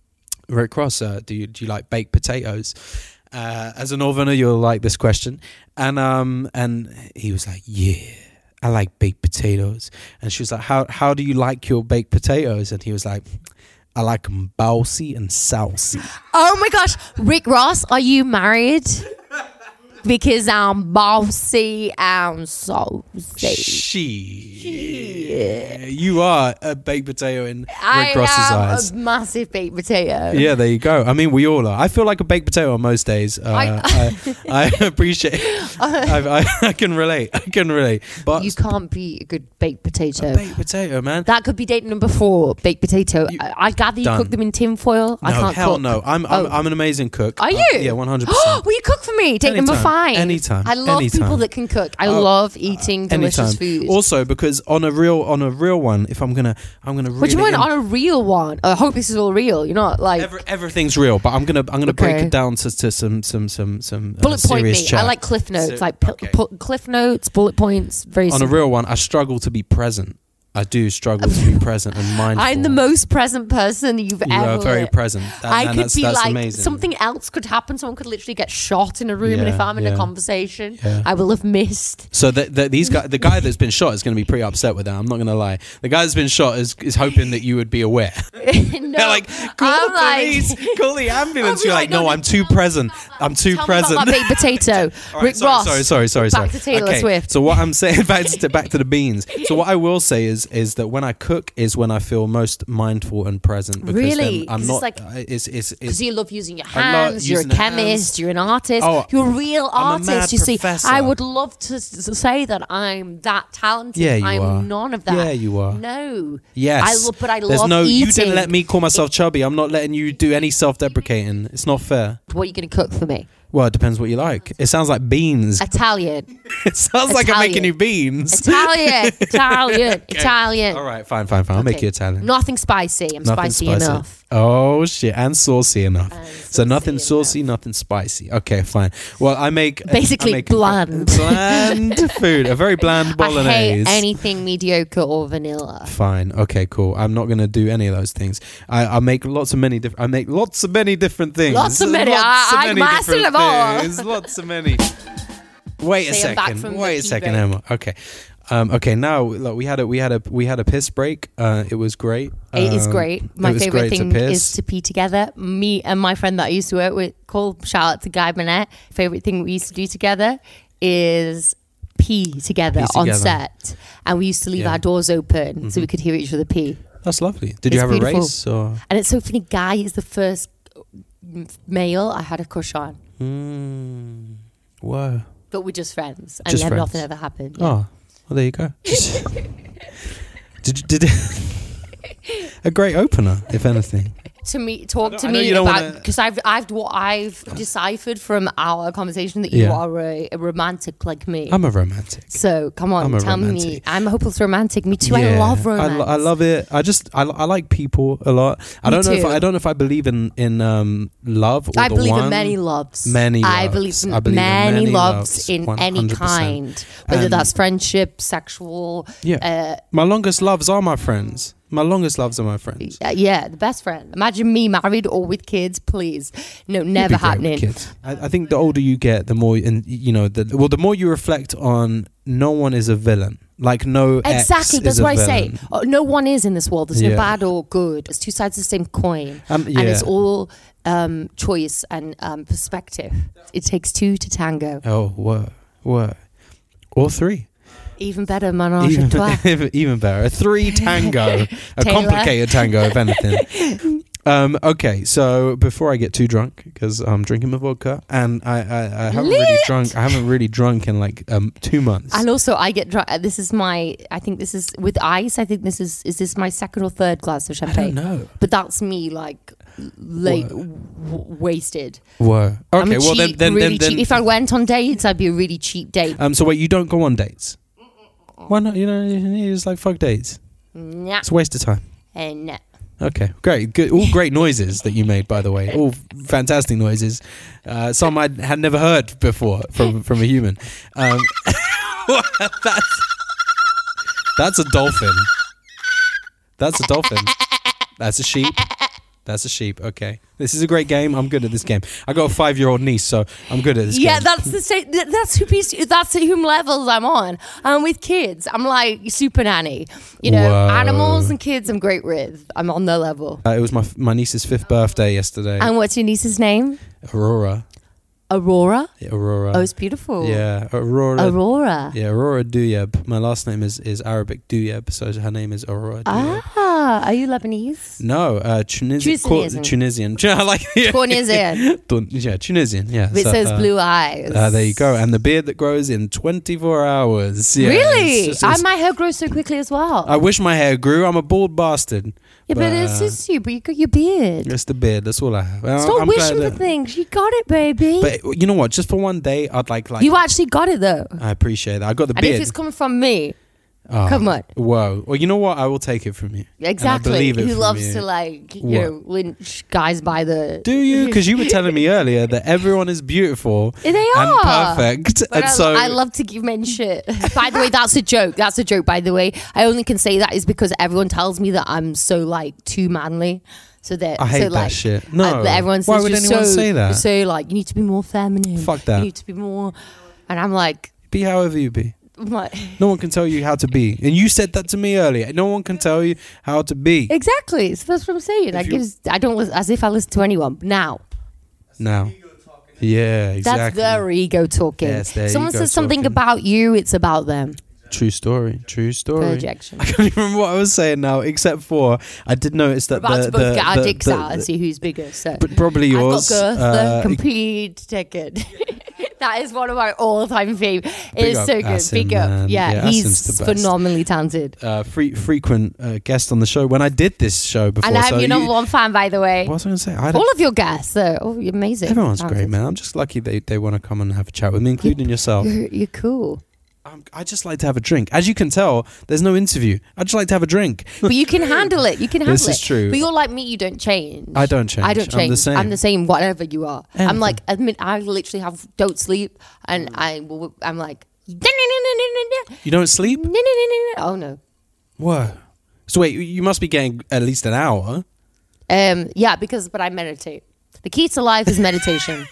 [SPEAKER 3] Rick Ross, uh, do you do you like baked potatoes? Uh, as a Northerner, you'll like this question, and um, and he was like, "Yeah, I like baked potatoes." And she was like, "How how do you like your baked potatoes?" And he was like, "I like them bouncy and saucy."
[SPEAKER 4] Oh my gosh, Rick Ross, are you married? Because I'm bossy and saucy.
[SPEAKER 3] She, you are a baked potato in Rick
[SPEAKER 4] I
[SPEAKER 3] Ross's
[SPEAKER 4] am
[SPEAKER 3] eyes.
[SPEAKER 4] a massive baked potato.
[SPEAKER 3] Yeah, there you go. I mean, we all are. I feel like a baked potato on most days. Uh, I, I, I appreciate. I, I, I can relate. I can relate. But
[SPEAKER 4] You can't be a good baked potato.
[SPEAKER 3] baked potato, man.
[SPEAKER 4] That could be date number four, baked potato.
[SPEAKER 3] You-
[SPEAKER 4] I, I gather you
[SPEAKER 3] Done.
[SPEAKER 4] cook them in tin foil. I
[SPEAKER 3] no,
[SPEAKER 4] can't
[SPEAKER 3] hell
[SPEAKER 4] cook.
[SPEAKER 3] no. I'm, I'm
[SPEAKER 4] Oh.
[SPEAKER 3] I'm an amazing cook.
[SPEAKER 4] Are
[SPEAKER 3] Uh,
[SPEAKER 4] you?
[SPEAKER 3] yeah, one hundred percent.
[SPEAKER 4] Will you cook for me? Date number
[SPEAKER 3] Anytime.
[SPEAKER 4] five.
[SPEAKER 3] Anytime.
[SPEAKER 4] I love
[SPEAKER 3] Anytime.
[SPEAKER 4] people that can cook. I
[SPEAKER 3] Oh,
[SPEAKER 4] love eating delicious food.
[SPEAKER 3] Also, because on a real on a real one, if I'm gonna I'm gonna. Really
[SPEAKER 4] what do you mean
[SPEAKER 3] in-
[SPEAKER 4] on a real one? I hope this is all real. You're not like
[SPEAKER 3] Every, everything's real, but I'm gonna I'm gonna break
[SPEAKER 4] Okay.
[SPEAKER 3] it down to, to some some some some uh,
[SPEAKER 4] bullet point
[SPEAKER 3] serious
[SPEAKER 4] me.
[SPEAKER 3] chat.
[SPEAKER 4] I like cliff notes,
[SPEAKER 3] So-
[SPEAKER 4] like pi-
[SPEAKER 3] okay.
[SPEAKER 4] pu- cliff notes, bullet points. Very
[SPEAKER 3] on a
[SPEAKER 4] simple.
[SPEAKER 3] real one. I struggle to be present. I do struggle to be present and mindful.
[SPEAKER 4] I'm the most present person you've
[SPEAKER 3] You
[SPEAKER 4] ever.
[SPEAKER 3] are very present. That,
[SPEAKER 4] I
[SPEAKER 3] and
[SPEAKER 4] could
[SPEAKER 3] that's,
[SPEAKER 4] be
[SPEAKER 3] that's
[SPEAKER 4] like
[SPEAKER 3] amazing.
[SPEAKER 4] something else could happen. Someone could literally get shot in a room, and if
[SPEAKER 3] Yeah,
[SPEAKER 4] I'm in
[SPEAKER 3] yeah.
[SPEAKER 4] a conversation,
[SPEAKER 3] Yeah.
[SPEAKER 4] I will have missed.
[SPEAKER 3] So that the, these guy, the guy that's been shot is going to be pretty upset with that. I'm not going to lie. The guy that's been shot is is hoping that you would be aware.
[SPEAKER 4] no,
[SPEAKER 3] They're like, call
[SPEAKER 4] I'm
[SPEAKER 3] the
[SPEAKER 4] like-
[SPEAKER 3] police, call the ambulance.
[SPEAKER 4] I'll be
[SPEAKER 3] You're
[SPEAKER 4] like,
[SPEAKER 3] like, no,
[SPEAKER 4] no,
[SPEAKER 3] I'm too present. I'm too
[SPEAKER 4] Tell
[SPEAKER 3] present.
[SPEAKER 4] me about that baked potato.
[SPEAKER 3] All right,
[SPEAKER 4] Rick
[SPEAKER 3] sorry,
[SPEAKER 4] Ross.
[SPEAKER 3] sorry, sorry, sorry, sorry.
[SPEAKER 4] Back to Taylor
[SPEAKER 3] okay,
[SPEAKER 4] Swift.
[SPEAKER 3] So what I'm saying, back to back to the beans. So what I will say is, is is that when I cook is when I feel most mindful and present. Because
[SPEAKER 4] Really?
[SPEAKER 3] then I'm
[SPEAKER 4] 'Cause
[SPEAKER 3] not.
[SPEAKER 4] it's like-
[SPEAKER 3] I- it's it's
[SPEAKER 4] Because
[SPEAKER 3] it's.
[SPEAKER 4] you love using your
[SPEAKER 3] I love
[SPEAKER 4] hands, you're a
[SPEAKER 3] using the
[SPEAKER 4] chemist,
[SPEAKER 3] hands.
[SPEAKER 4] you're an artist,
[SPEAKER 3] Oh,
[SPEAKER 4] you're a real
[SPEAKER 3] I'm a
[SPEAKER 4] artist.
[SPEAKER 3] mad
[SPEAKER 4] you see,
[SPEAKER 3] professor.
[SPEAKER 4] I would love to s- say that I'm that talented.
[SPEAKER 3] Yeah, you
[SPEAKER 4] I'm
[SPEAKER 3] are.
[SPEAKER 4] none of that.
[SPEAKER 3] Yeah, you are.
[SPEAKER 4] No.
[SPEAKER 3] Yes.
[SPEAKER 4] I love, but I
[SPEAKER 3] There's
[SPEAKER 4] love
[SPEAKER 3] no.
[SPEAKER 4] eating.
[SPEAKER 3] You didn't let me call myself chubby. I'm not letting you do any self-deprecating. It's not fair.
[SPEAKER 4] What are you going to cook for me?
[SPEAKER 3] Well, it depends what you like. It sounds like beans.
[SPEAKER 4] Italian.
[SPEAKER 3] It sounds like I'm
[SPEAKER 4] Italian.
[SPEAKER 3] making you beans.
[SPEAKER 4] Italian. Italian. Italian.
[SPEAKER 3] All right, fine, fine, fine. I'll make
[SPEAKER 4] Okay.
[SPEAKER 3] you Italian.
[SPEAKER 4] Nothing spicy. I'm
[SPEAKER 3] Nothing
[SPEAKER 4] spicy,
[SPEAKER 3] spicy.
[SPEAKER 4] enough.
[SPEAKER 3] Oh shit, and saucy enough.
[SPEAKER 4] And
[SPEAKER 3] so nothing
[SPEAKER 4] saucy
[SPEAKER 3] saucy, nothing spicy. Okay, fine. Well, I make
[SPEAKER 4] Basically
[SPEAKER 3] I make
[SPEAKER 4] bland.
[SPEAKER 3] bland food. A very bland
[SPEAKER 4] I
[SPEAKER 3] bolognese.
[SPEAKER 4] hate anything mediocre or vanilla.
[SPEAKER 3] Fine. Okay, cool. I'm not gonna do any of those things. I, I make lots of many different. I make lots of many different things.
[SPEAKER 4] Lots of many.
[SPEAKER 3] Lots
[SPEAKER 4] I-
[SPEAKER 3] of
[SPEAKER 4] I
[SPEAKER 3] many
[SPEAKER 4] master
[SPEAKER 3] different
[SPEAKER 4] them all.
[SPEAKER 3] things. Lots of many. Wait a
[SPEAKER 4] Say I'm back
[SPEAKER 3] second.
[SPEAKER 4] from
[SPEAKER 3] Wait
[SPEAKER 4] the
[SPEAKER 3] a
[SPEAKER 4] pee
[SPEAKER 3] second,
[SPEAKER 4] break.
[SPEAKER 3] Emma. Okay. Um, okay. Now, look, we had a we had a we had a piss break. Uh, it was great.
[SPEAKER 4] It is
[SPEAKER 3] Um,
[SPEAKER 4] great.
[SPEAKER 3] it
[SPEAKER 4] My
[SPEAKER 3] was
[SPEAKER 4] favorite
[SPEAKER 3] great to
[SPEAKER 4] thing
[SPEAKER 3] piss.
[SPEAKER 4] is to pee together. Me and my friend that I used to work with, call shout out to Guy Burnett. Favorite thing we used to do together is pee together,
[SPEAKER 3] Pee
[SPEAKER 4] on
[SPEAKER 3] together.
[SPEAKER 4] set, and we used to leave
[SPEAKER 3] Yeah.
[SPEAKER 4] our doors open so we could hear each other pee.
[SPEAKER 3] That's lovely. Did you
[SPEAKER 4] It's
[SPEAKER 3] have
[SPEAKER 4] beautiful.
[SPEAKER 3] a race or?
[SPEAKER 4] And it's so funny. Guy is the first male I had a crush on,
[SPEAKER 3] Mm, whoa.
[SPEAKER 4] but we're just friends, and
[SPEAKER 3] Just
[SPEAKER 4] then
[SPEAKER 3] friends.
[SPEAKER 4] nothing ever happened. Yeah.
[SPEAKER 3] Oh, well, there you go. Just- did you, did a great opener, if anything.
[SPEAKER 4] To me, talk to
[SPEAKER 3] I know
[SPEAKER 4] me
[SPEAKER 3] you don't
[SPEAKER 4] about
[SPEAKER 3] wanna-
[SPEAKER 4] because I've I've I've deciphered from our conversation that you
[SPEAKER 3] Yeah.
[SPEAKER 4] are a, a romantic like me.
[SPEAKER 3] I'm a romantic.
[SPEAKER 4] So come on,
[SPEAKER 3] I'm a
[SPEAKER 4] tell me.
[SPEAKER 3] romantic.
[SPEAKER 4] I'm a hopeless romantic. Me too. I
[SPEAKER 3] Yeah,
[SPEAKER 4] love
[SPEAKER 3] I,
[SPEAKER 4] romance.
[SPEAKER 3] lo- I love it. I just I, I like people a lot. I
[SPEAKER 4] Me
[SPEAKER 3] don't know if
[SPEAKER 4] too.
[SPEAKER 3] I, I don't know if I believe in in um love. Or
[SPEAKER 4] I
[SPEAKER 3] the
[SPEAKER 4] believe
[SPEAKER 3] one.
[SPEAKER 4] in many loves.
[SPEAKER 3] Many
[SPEAKER 4] I
[SPEAKER 3] loves.
[SPEAKER 4] believe in
[SPEAKER 3] I believe in
[SPEAKER 4] many,
[SPEAKER 3] many
[SPEAKER 4] loves,
[SPEAKER 3] loves,
[SPEAKER 4] in
[SPEAKER 3] one
[SPEAKER 4] any
[SPEAKER 3] hundred percent.
[SPEAKER 4] kind, whether
[SPEAKER 3] And-
[SPEAKER 4] that's friendship, sexual.
[SPEAKER 3] Yeah,
[SPEAKER 4] Uh,
[SPEAKER 3] my longest loves are my friends. My longest loves are my friends.
[SPEAKER 4] uh, yeah, the best friend. Imagine me married or with kids, please. No,
[SPEAKER 3] You'd
[SPEAKER 4] never
[SPEAKER 3] be great with
[SPEAKER 4] happening.
[SPEAKER 3] kids. I, I think the older you get, the more, and you know, the well, the more you reflect on. No one is a villain. Like no ex
[SPEAKER 4] Exactly,
[SPEAKER 3] is
[SPEAKER 4] that's
[SPEAKER 3] a
[SPEAKER 4] what I say.
[SPEAKER 3] villain.
[SPEAKER 4] Oh, no one is in this world. There's no
[SPEAKER 3] Yeah.
[SPEAKER 4] bad or good. It's two sides of the same coin,
[SPEAKER 3] Um,
[SPEAKER 4] and it's
[SPEAKER 3] yeah.
[SPEAKER 4] all um, choice and um, perspective. It takes two to tango.
[SPEAKER 3] Oh, what, what, or three.
[SPEAKER 4] Even better, menage a
[SPEAKER 3] Even,
[SPEAKER 4] trois.
[SPEAKER 3] even better. A three tango. A
[SPEAKER 4] Taylor.
[SPEAKER 3] complicated tango, if anything. Um, okay, so before I get too drunk, because I'm drinking my vodka, and I, I, I haven't really
[SPEAKER 4] Lit.
[SPEAKER 3] drunk. I haven't really drunk in like um two months.
[SPEAKER 4] And also, I get drunk. This is my. I think this is with ice. I think this is. Is this my second or third glass of
[SPEAKER 3] I
[SPEAKER 4] champagne?
[SPEAKER 3] don't know.
[SPEAKER 4] But that's me, like, late,
[SPEAKER 3] Whoa.
[SPEAKER 4] w- wasted.
[SPEAKER 3] Whoa.
[SPEAKER 4] I'm
[SPEAKER 3] Okay,
[SPEAKER 4] a
[SPEAKER 3] well then,
[SPEAKER 4] cheap,
[SPEAKER 3] then,
[SPEAKER 4] really
[SPEAKER 3] then, then
[SPEAKER 4] cheap. If I went on dates, I'd be a really cheap date.
[SPEAKER 3] um. So wait, you don't go on dates? Why not? You know, you just like fuck dates.
[SPEAKER 4] Nah.
[SPEAKER 3] It's a waste of time.
[SPEAKER 4] And nah.
[SPEAKER 3] Okay, great, good. All great noises that you made, by the way. All fantastic noises. Uh, some I had never heard before from from a human. Um, that's that's a dolphin. That's a dolphin. That's a sheep. That's a sheep. Okay, this is a great game. I'm good at this game. I got a five year old niece, so I'm good at this
[SPEAKER 4] Yeah,
[SPEAKER 3] game.
[SPEAKER 4] that's the same. th- That's who piece. That's whom levels I'm on. And with kids, I'm like super nanny. You know,
[SPEAKER 3] Whoa.
[SPEAKER 4] animals and kids, I'm great with. I'm on their level.
[SPEAKER 3] Uh, it was my my niece's fifth birthday yesterday.
[SPEAKER 4] And what's your niece's name?
[SPEAKER 3] Aurora.
[SPEAKER 4] Aurora.
[SPEAKER 3] Yeah, Aurora.
[SPEAKER 4] Oh, it's beautiful.
[SPEAKER 3] Yeah, Aurora.
[SPEAKER 4] Aurora.
[SPEAKER 3] Yeah, Aurora Duyeb. My last name is, is Arabic Duyeb, so her name is Aurora Duyeb.
[SPEAKER 4] Ah, are you Lebanese?
[SPEAKER 3] No, uh, Tunisian.
[SPEAKER 4] Tunisian.
[SPEAKER 3] Tunisian. I like
[SPEAKER 4] Tunisian.
[SPEAKER 3] Tun- yeah, Tunisian. Yeah.
[SPEAKER 4] It
[SPEAKER 3] so,
[SPEAKER 4] says
[SPEAKER 3] uh,
[SPEAKER 4] blue eyes.
[SPEAKER 3] Uh, there you go, and the beard that grows in twenty-four hours. Yeah,
[SPEAKER 4] Really?
[SPEAKER 3] it's just-
[SPEAKER 4] I,
[SPEAKER 3] it's-
[SPEAKER 4] my hair grows so quickly as well.
[SPEAKER 3] I wish my hair grew. I'm a bald bastard.
[SPEAKER 4] yeah, but, it
[SPEAKER 3] uh,
[SPEAKER 4] suits you. But you got your beard.
[SPEAKER 3] It's the beard. That's all I have. Well,
[SPEAKER 4] Stop
[SPEAKER 3] I'm
[SPEAKER 4] wishing
[SPEAKER 3] glad
[SPEAKER 4] for
[SPEAKER 3] that-
[SPEAKER 4] things. You got it, baby.
[SPEAKER 3] But you know what? Just for one day, I'd like like.
[SPEAKER 4] you actually got it though.
[SPEAKER 3] I appreciate that. I got the
[SPEAKER 4] And
[SPEAKER 3] beard.
[SPEAKER 4] if it's coming from me,
[SPEAKER 3] Oh,
[SPEAKER 4] come on.
[SPEAKER 3] Whoa. Well, you know what? I will take it from you. And I
[SPEAKER 4] Exactly.
[SPEAKER 3] believe it
[SPEAKER 4] Who
[SPEAKER 3] from
[SPEAKER 4] loves
[SPEAKER 3] you.
[SPEAKER 4] to like you
[SPEAKER 3] What?
[SPEAKER 4] know lynch guys by the
[SPEAKER 3] Do you? Because you were telling me earlier that everyone is beautiful
[SPEAKER 4] They
[SPEAKER 3] and
[SPEAKER 4] are.
[SPEAKER 3] perfect,
[SPEAKER 4] But
[SPEAKER 3] and
[SPEAKER 4] I,
[SPEAKER 3] so
[SPEAKER 4] I love to give men shit. By the way, that's a joke. That's a joke. By the way, I only can say that is because everyone tells me that I'm so like too manly. So that
[SPEAKER 3] I hate
[SPEAKER 4] so,
[SPEAKER 3] that
[SPEAKER 4] like,
[SPEAKER 3] shit. No.
[SPEAKER 4] uh, everyone says
[SPEAKER 3] Why would
[SPEAKER 4] you're
[SPEAKER 3] anyone
[SPEAKER 4] so,
[SPEAKER 3] say that?
[SPEAKER 4] you're so like you need to be more feminine.
[SPEAKER 3] Fuck that.
[SPEAKER 4] You need to be more. And I'm like,
[SPEAKER 3] be however you be.
[SPEAKER 4] I'm like
[SPEAKER 3] No one can tell you how to be, and you said that to me earlier. No one can tell you how to be.
[SPEAKER 4] exactly. So that's what I'm saying.
[SPEAKER 3] If
[SPEAKER 4] I
[SPEAKER 3] you-
[SPEAKER 4] gives I don't lis- as if I listen to anyone now.
[SPEAKER 3] Now, yeah, exactly.
[SPEAKER 4] That's their ego talking.
[SPEAKER 3] Yes, their
[SPEAKER 4] Someone
[SPEAKER 3] ego
[SPEAKER 4] says something
[SPEAKER 3] talking.
[SPEAKER 4] about you, it's about them.
[SPEAKER 3] True story. True story.
[SPEAKER 4] Projection.
[SPEAKER 3] I can't even remember what I was saying now, except for I did notice
[SPEAKER 4] We're
[SPEAKER 3] that
[SPEAKER 4] about
[SPEAKER 3] the
[SPEAKER 4] to both
[SPEAKER 3] the,
[SPEAKER 4] get our
[SPEAKER 3] the,
[SPEAKER 4] dicks
[SPEAKER 3] the,
[SPEAKER 4] out and see who's bigger. So,
[SPEAKER 3] but probably yours.
[SPEAKER 4] I've got Girth,
[SPEAKER 3] uh,
[SPEAKER 4] the complete ticket. That is one of my all-time favorite. It
[SPEAKER 3] Big
[SPEAKER 4] is
[SPEAKER 3] up
[SPEAKER 4] so good.
[SPEAKER 3] Asim,
[SPEAKER 4] Big up.
[SPEAKER 3] man.
[SPEAKER 4] Yeah,
[SPEAKER 3] Yeah,
[SPEAKER 4] he's
[SPEAKER 3] Asim's the best.
[SPEAKER 4] phenomenally talented.
[SPEAKER 3] uh, free, frequent uh, guest on the show. When I did this show before,
[SPEAKER 4] And I'm
[SPEAKER 3] so
[SPEAKER 4] your
[SPEAKER 3] you,
[SPEAKER 4] number one fan, by the way.
[SPEAKER 3] what was I going to say? I
[SPEAKER 4] All of your guests, they're oh, you're amazing.
[SPEAKER 3] everyone's
[SPEAKER 4] Talented.
[SPEAKER 3] great, man. I'm just lucky they, they want to come and have a chat with me, including yourself.
[SPEAKER 4] You're, you're cool.
[SPEAKER 3] Um, I just like to have a drink. As you can tell, there's no interview. I just like to have a drink.
[SPEAKER 4] But you can handle it. You can handle
[SPEAKER 3] This
[SPEAKER 4] it.
[SPEAKER 3] is true.
[SPEAKER 4] But you're like me. You don't change.
[SPEAKER 3] I don't change.
[SPEAKER 4] I don't change.
[SPEAKER 3] I'm the same.
[SPEAKER 4] I'm the same. Whatever you are.
[SPEAKER 3] Anything.
[SPEAKER 4] I'm like. Admit. I literally have don't sleep, and I. will- I'm like.
[SPEAKER 3] You don't sleep?
[SPEAKER 4] Oh no.
[SPEAKER 3] Whoa. So wait, you must be getting at least an hour.
[SPEAKER 4] Um. Yeah. Because but I meditate. The key to life is meditation.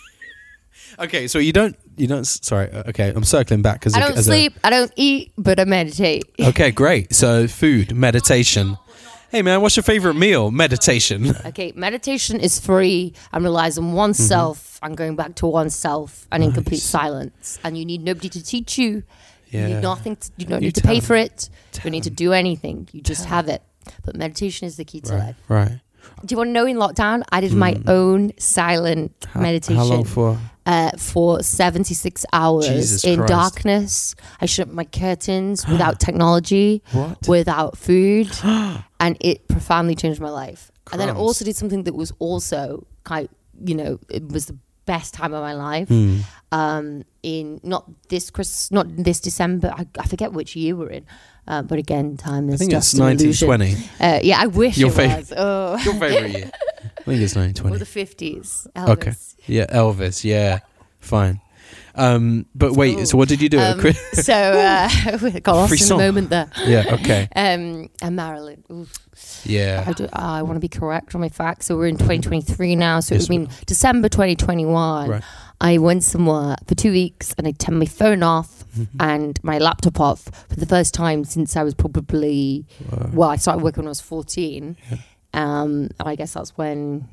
[SPEAKER 3] Okay, so you don't, you don't. Sorry. uh, Okay, I'm circling back because
[SPEAKER 4] I don't sleep. I don't eat, but I meditate.
[SPEAKER 3] Okay, great. So food, meditation. Hey man, what's your favorite meal? Meditation.
[SPEAKER 4] Okay, meditation is free and relies on oneself and going back to oneself and in complete
[SPEAKER 3] Nice.
[SPEAKER 4] silence. And you need nobody to teach you. You
[SPEAKER 3] Yeah.
[SPEAKER 4] need nothing. To, you don't
[SPEAKER 3] You
[SPEAKER 4] need to pay
[SPEAKER 3] tell
[SPEAKER 4] for it. You
[SPEAKER 3] Tell
[SPEAKER 4] don't need to
[SPEAKER 3] them.
[SPEAKER 4] do anything. You just have it. But meditation is the key to
[SPEAKER 3] Right,
[SPEAKER 4] life.
[SPEAKER 3] right.
[SPEAKER 4] Do you want to know? In lockdown, I did my own silent
[SPEAKER 3] How,
[SPEAKER 4] meditation.
[SPEAKER 3] How long for?
[SPEAKER 4] Uh, for seventy-six hours
[SPEAKER 3] Jesus
[SPEAKER 4] in
[SPEAKER 3] Christ.
[SPEAKER 4] darkness. I shut my curtains without technology,
[SPEAKER 3] What?
[SPEAKER 4] without food, and it profoundly changed my life. And then I
[SPEAKER 3] Crumbs.
[SPEAKER 4] also did something that was also kind, you know, it was the best time of my life.
[SPEAKER 3] Hmm.
[SPEAKER 4] Um, in not this Chris, not this December. I, I forget which year we're in, uh, but again, time is
[SPEAKER 3] I think
[SPEAKER 4] just
[SPEAKER 3] it's
[SPEAKER 4] an
[SPEAKER 3] nineteen
[SPEAKER 4] illusion.
[SPEAKER 3] twenty.
[SPEAKER 4] Uh, yeah, I wish
[SPEAKER 3] Your
[SPEAKER 4] it
[SPEAKER 3] fav-
[SPEAKER 4] was. Oh.
[SPEAKER 3] Your favorite year? I think it's nineteen
[SPEAKER 4] Or
[SPEAKER 3] twenty.
[SPEAKER 4] the fifties.
[SPEAKER 3] Okay. Yeah, Elvis. Yeah, fine. Um, but wait,
[SPEAKER 4] Oh.
[SPEAKER 3] so what did you do? at
[SPEAKER 4] Um,
[SPEAKER 3] Chris-
[SPEAKER 4] so uh, got lost in
[SPEAKER 3] Frisson.
[SPEAKER 4] a moment there.
[SPEAKER 3] yeah. Okay.
[SPEAKER 4] Um, and Marilyn. Oof.
[SPEAKER 3] Yeah.
[SPEAKER 4] I, do, I want to be correct on my facts. So we're in twenty twenty-three now. So
[SPEAKER 3] Yes,
[SPEAKER 4] it would mean December twenty twenty-one.
[SPEAKER 3] Right.
[SPEAKER 4] I went somewhere for two weeks and I turned my phone off
[SPEAKER 3] Mm-hmm.
[SPEAKER 4] and my laptop off for the first time since I was probably, well, I started working when I was fourteen.
[SPEAKER 3] Yeah.
[SPEAKER 4] Um, and I guess that's when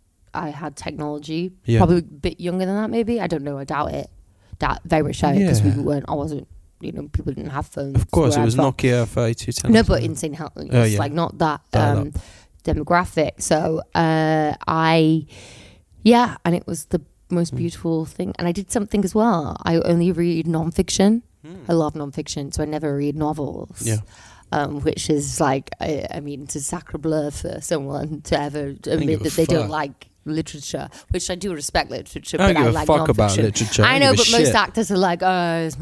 [SPEAKER 4] I had technology.
[SPEAKER 3] Yeah.
[SPEAKER 4] Probably a bit younger than that, maybe. I don't know. I doubt it. Doubt very much doubt it because
[SPEAKER 3] Yeah.
[SPEAKER 4] we weren't, I wasn't, you know, people didn't have phones.
[SPEAKER 3] Of course,
[SPEAKER 4] where
[SPEAKER 3] it
[SPEAKER 4] I'm
[SPEAKER 3] was
[SPEAKER 4] from.
[SPEAKER 3] Nokia thirty-two ten.
[SPEAKER 4] No, but insane health. It's
[SPEAKER 3] Oh, yeah.
[SPEAKER 4] like not that
[SPEAKER 3] Dial
[SPEAKER 4] um, demographic. So uh, I, yeah, and it was the most
[SPEAKER 3] Hmm.
[SPEAKER 4] beautiful thing. And I did something as well. I only read nonfiction. I love nonfiction, so I never read novels.
[SPEAKER 3] Yeah.
[SPEAKER 4] Um, which is like, I, I mean, it's a sacre bleu for someone to ever admit
[SPEAKER 3] give a
[SPEAKER 4] that they don't
[SPEAKER 3] fuck.
[SPEAKER 4] like literature, which I do respect literature,
[SPEAKER 3] I don't
[SPEAKER 4] but I
[SPEAKER 3] give a
[SPEAKER 4] like
[SPEAKER 3] fuck about
[SPEAKER 4] nonfiction.
[SPEAKER 3] literature. I
[SPEAKER 4] I
[SPEAKER 3] don't
[SPEAKER 4] know,
[SPEAKER 3] give
[SPEAKER 4] but
[SPEAKER 3] a
[SPEAKER 4] most
[SPEAKER 3] shit.
[SPEAKER 4] actors are like, oh, it's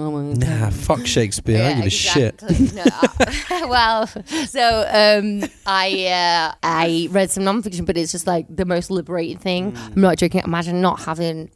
[SPEAKER 3] Nah, fuck Shakespeare. I don't give a shit.
[SPEAKER 4] exactly. No, uh, well, so um, I uh, I read some nonfiction, but it's just like the most liberating thing.
[SPEAKER 3] Mm.
[SPEAKER 4] I'm not joking. Imagine not having.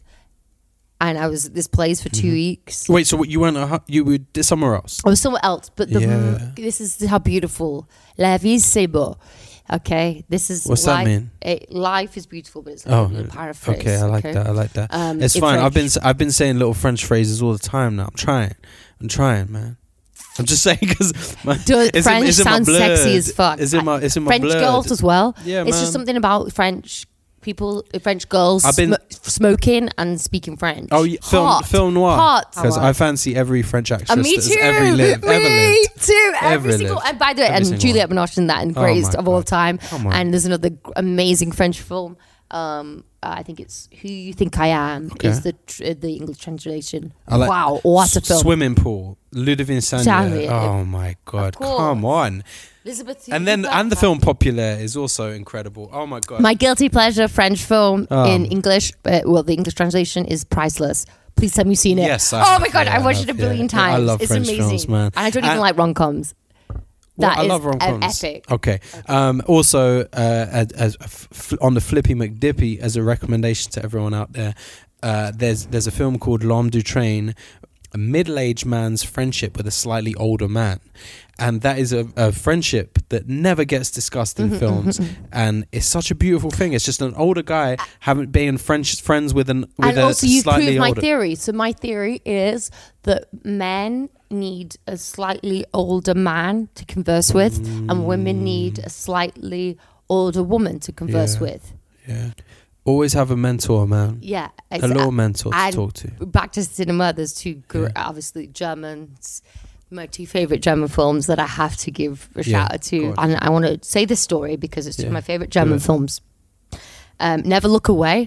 [SPEAKER 4] And I was at this place for two
[SPEAKER 3] Mm-hmm.
[SPEAKER 4] weeks.
[SPEAKER 3] Wait, so what, you went? Uh, you were somewhere else?
[SPEAKER 4] I was somewhere else, but the,
[SPEAKER 3] Yeah.
[SPEAKER 4] this is how beautiful. La vie c'est beau. Okay, this is
[SPEAKER 3] What's that
[SPEAKER 4] life,
[SPEAKER 3] mean?
[SPEAKER 4] It, life is beautiful, but it's like
[SPEAKER 3] Oh,
[SPEAKER 4] a little paraphrase.
[SPEAKER 3] okay. I like that. I like that.
[SPEAKER 4] Um,
[SPEAKER 3] it's
[SPEAKER 4] in
[SPEAKER 3] fine. I've been
[SPEAKER 4] French.
[SPEAKER 3] I've been saying little French phrases all the time now. I'm trying. I'm trying, man. I'm just saying because
[SPEAKER 4] French sounds sexy as fuck.
[SPEAKER 3] It's in my it's in my
[SPEAKER 4] French
[SPEAKER 3] blood.
[SPEAKER 4] girls as well.
[SPEAKER 3] Yeah,
[SPEAKER 4] it's
[SPEAKER 3] man.
[SPEAKER 4] just something about French people, French girls
[SPEAKER 3] I've been-
[SPEAKER 4] sm- smoking and speaking French.
[SPEAKER 3] Oh, yeah, film
[SPEAKER 4] Hot.
[SPEAKER 3] film noir.
[SPEAKER 4] Hot.
[SPEAKER 3] Because I fancy every French actress
[SPEAKER 4] Uh, me
[SPEAKER 3] that's
[SPEAKER 4] too.
[SPEAKER 3] ever lived.
[SPEAKER 4] me
[SPEAKER 3] Ever lived.
[SPEAKER 4] too. Every
[SPEAKER 3] Ever
[SPEAKER 4] single.
[SPEAKER 3] lived.
[SPEAKER 4] And by the way,
[SPEAKER 3] Every
[SPEAKER 4] and
[SPEAKER 3] single
[SPEAKER 4] Juliette
[SPEAKER 3] one.
[SPEAKER 4] Binoche in that, and
[SPEAKER 3] Oh
[SPEAKER 4] greatest
[SPEAKER 3] my
[SPEAKER 4] of all
[SPEAKER 3] God.
[SPEAKER 4] time.
[SPEAKER 3] Come on.
[SPEAKER 4] And there's another g- amazing French film. Um, uh, I think it's Who You Think I Am.
[SPEAKER 3] Okay.
[SPEAKER 4] Is the tr- uh, the English translation?
[SPEAKER 3] I like-
[SPEAKER 4] Wow, what a
[SPEAKER 3] S-
[SPEAKER 4] film!
[SPEAKER 3] Swimming pool. Ludovine Sagna.
[SPEAKER 4] Sagna,
[SPEAKER 3] Oh my God.
[SPEAKER 4] course.
[SPEAKER 3] Come on.
[SPEAKER 4] Elizabeth.
[SPEAKER 3] And then and the film Populaire is also incredible. Oh my God.
[SPEAKER 4] My guilty pleasure French film
[SPEAKER 3] Oh.
[SPEAKER 4] in English. Uh, well, the English translation is Priceless. Please tell me you've seen it.
[SPEAKER 3] Yes, I
[SPEAKER 4] oh
[SPEAKER 3] have.
[SPEAKER 4] my god,
[SPEAKER 3] Yeah,
[SPEAKER 4] I watched
[SPEAKER 3] I
[SPEAKER 4] it a
[SPEAKER 3] have,
[SPEAKER 4] billion
[SPEAKER 3] yeah. I
[SPEAKER 4] times.
[SPEAKER 3] love
[SPEAKER 4] it's
[SPEAKER 3] French
[SPEAKER 4] amazing,
[SPEAKER 3] films, man.
[SPEAKER 4] and I don't even
[SPEAKER 3] And-
[SPEAKER 4] like rom coms.
[SPEAKER 3] Well,
[SPEAKER 4] That
[SPEAKER 3] I
[SPEAKER 4] is
[SPEAKER 3] love rom-coms.
[SPEAKER 4] an epic.
[SPEAKER 3] Okay. Um, also, uh, as, as f- f- on the Flippy McDippy, as a recommendation to everyone out there, uh, there's there's a film called L'Homme du Train, a middle-aged man's friendship with a slightly older man, and that is a, a friendship that never gets discussed
[SPEAKER 4] Mm-hmm,
[SPEAKER 3] in films, and it's such a beautiful thing. It's just an older guy having being French friends with an with
[SPEAKER 4] And
[SPEAKER 3] a
[SPEAKER 4] also, you
[SPEAKER 3] slightly
[SPEAKER 4] proved my
[SPEAKER 3] older.
[SPEAKER 4] theory. So my theory is that men need a slightly older man to converse with, and women need a slightly older woman to converse
[SPEAKER 3] Yeah.
[SPEAKER 4] with.
[SPEAKER 3] Yeah, always have a mentor, man.
[SPEAKER 4] Yeah,
[SPEAKER 3] A little mentor to
[SPEAKER 4] and
[SPEAKER 3] talk to.
[SPEAKER 4] Back to cinema. There's two, gr- obviously Germans, My two favorite German films that I have to give a
[SPEAKER 3] Yeah,
[SPEAKER 4] shout out
[SPEAKER 3] go
[SPEAKER 4] to,
[SPEAKER 3] on.
[SPEAKER 4] and I want to say this story because it's two
[SPEAKER 3] Yeah,
[SPEAKER 4] of my favorite
[SPEAKER 3] do
[SPEAKER 4] German
[SPEAKER 3] it.
[SPEAKER 4] films. Um, Never Look Away,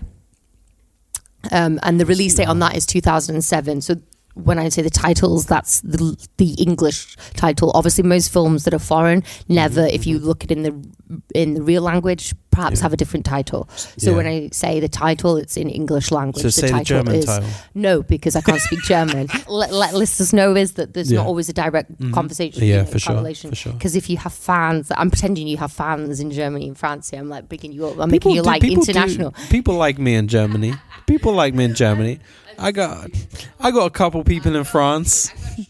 [SPEAKER 4] um, and the release date on that is two thousand seven. So when I say the titles, that's the the English title. Obviously, most films that are foreign never,
[SPEAKER 3] Mm-hmm.
[SPEAKER 4] if you look at it in the in the real language, perhaps
[SPEAKER 3] Yeah.
[SPEAKER 4] have a different title. So
[SPEAKER 3] Yeah.
[SPEAKER 4] when I say the title, it's in English language.
[SPEAKER 3] So
[SPEAKER 4] the
[SPEAKER 3] say the
[SPEAKER 4] title
[SPEAKER 3] German
[SPEAKER 4] is
[SPEAKER 3] title.
[SPEAKER 4] no, because I can't speak German. Let, let listeners know is that there's
[SPEAKER 3] Yeah.
[SPEAKER 4] not always a direct
[SPEAKER 3] Mhm.
[SPEAKER 4] conversation.
[SPEAKER 3] Yeah,
[SPEAKER 4] you know,
[SPEAKER 3] for sure,
[SPEAKER 4] correlation.
[SPEAKER 3] for sure.
[SPEAKER 4] Because if you have fans, I'm pretending you have fans in Germany and France. Here, I'm like picking you up. I'm
[SPEAKER 3] People
[SPEAKER 4] making you
[SPEAKER 3] do-
[SPEAKER 4] like
[SPEAKER 3] people do-
[SPEAKER 4] international.
[SPEAKER 3] people like me in Germany. People like me in Germany. I got, I got a couple people in France.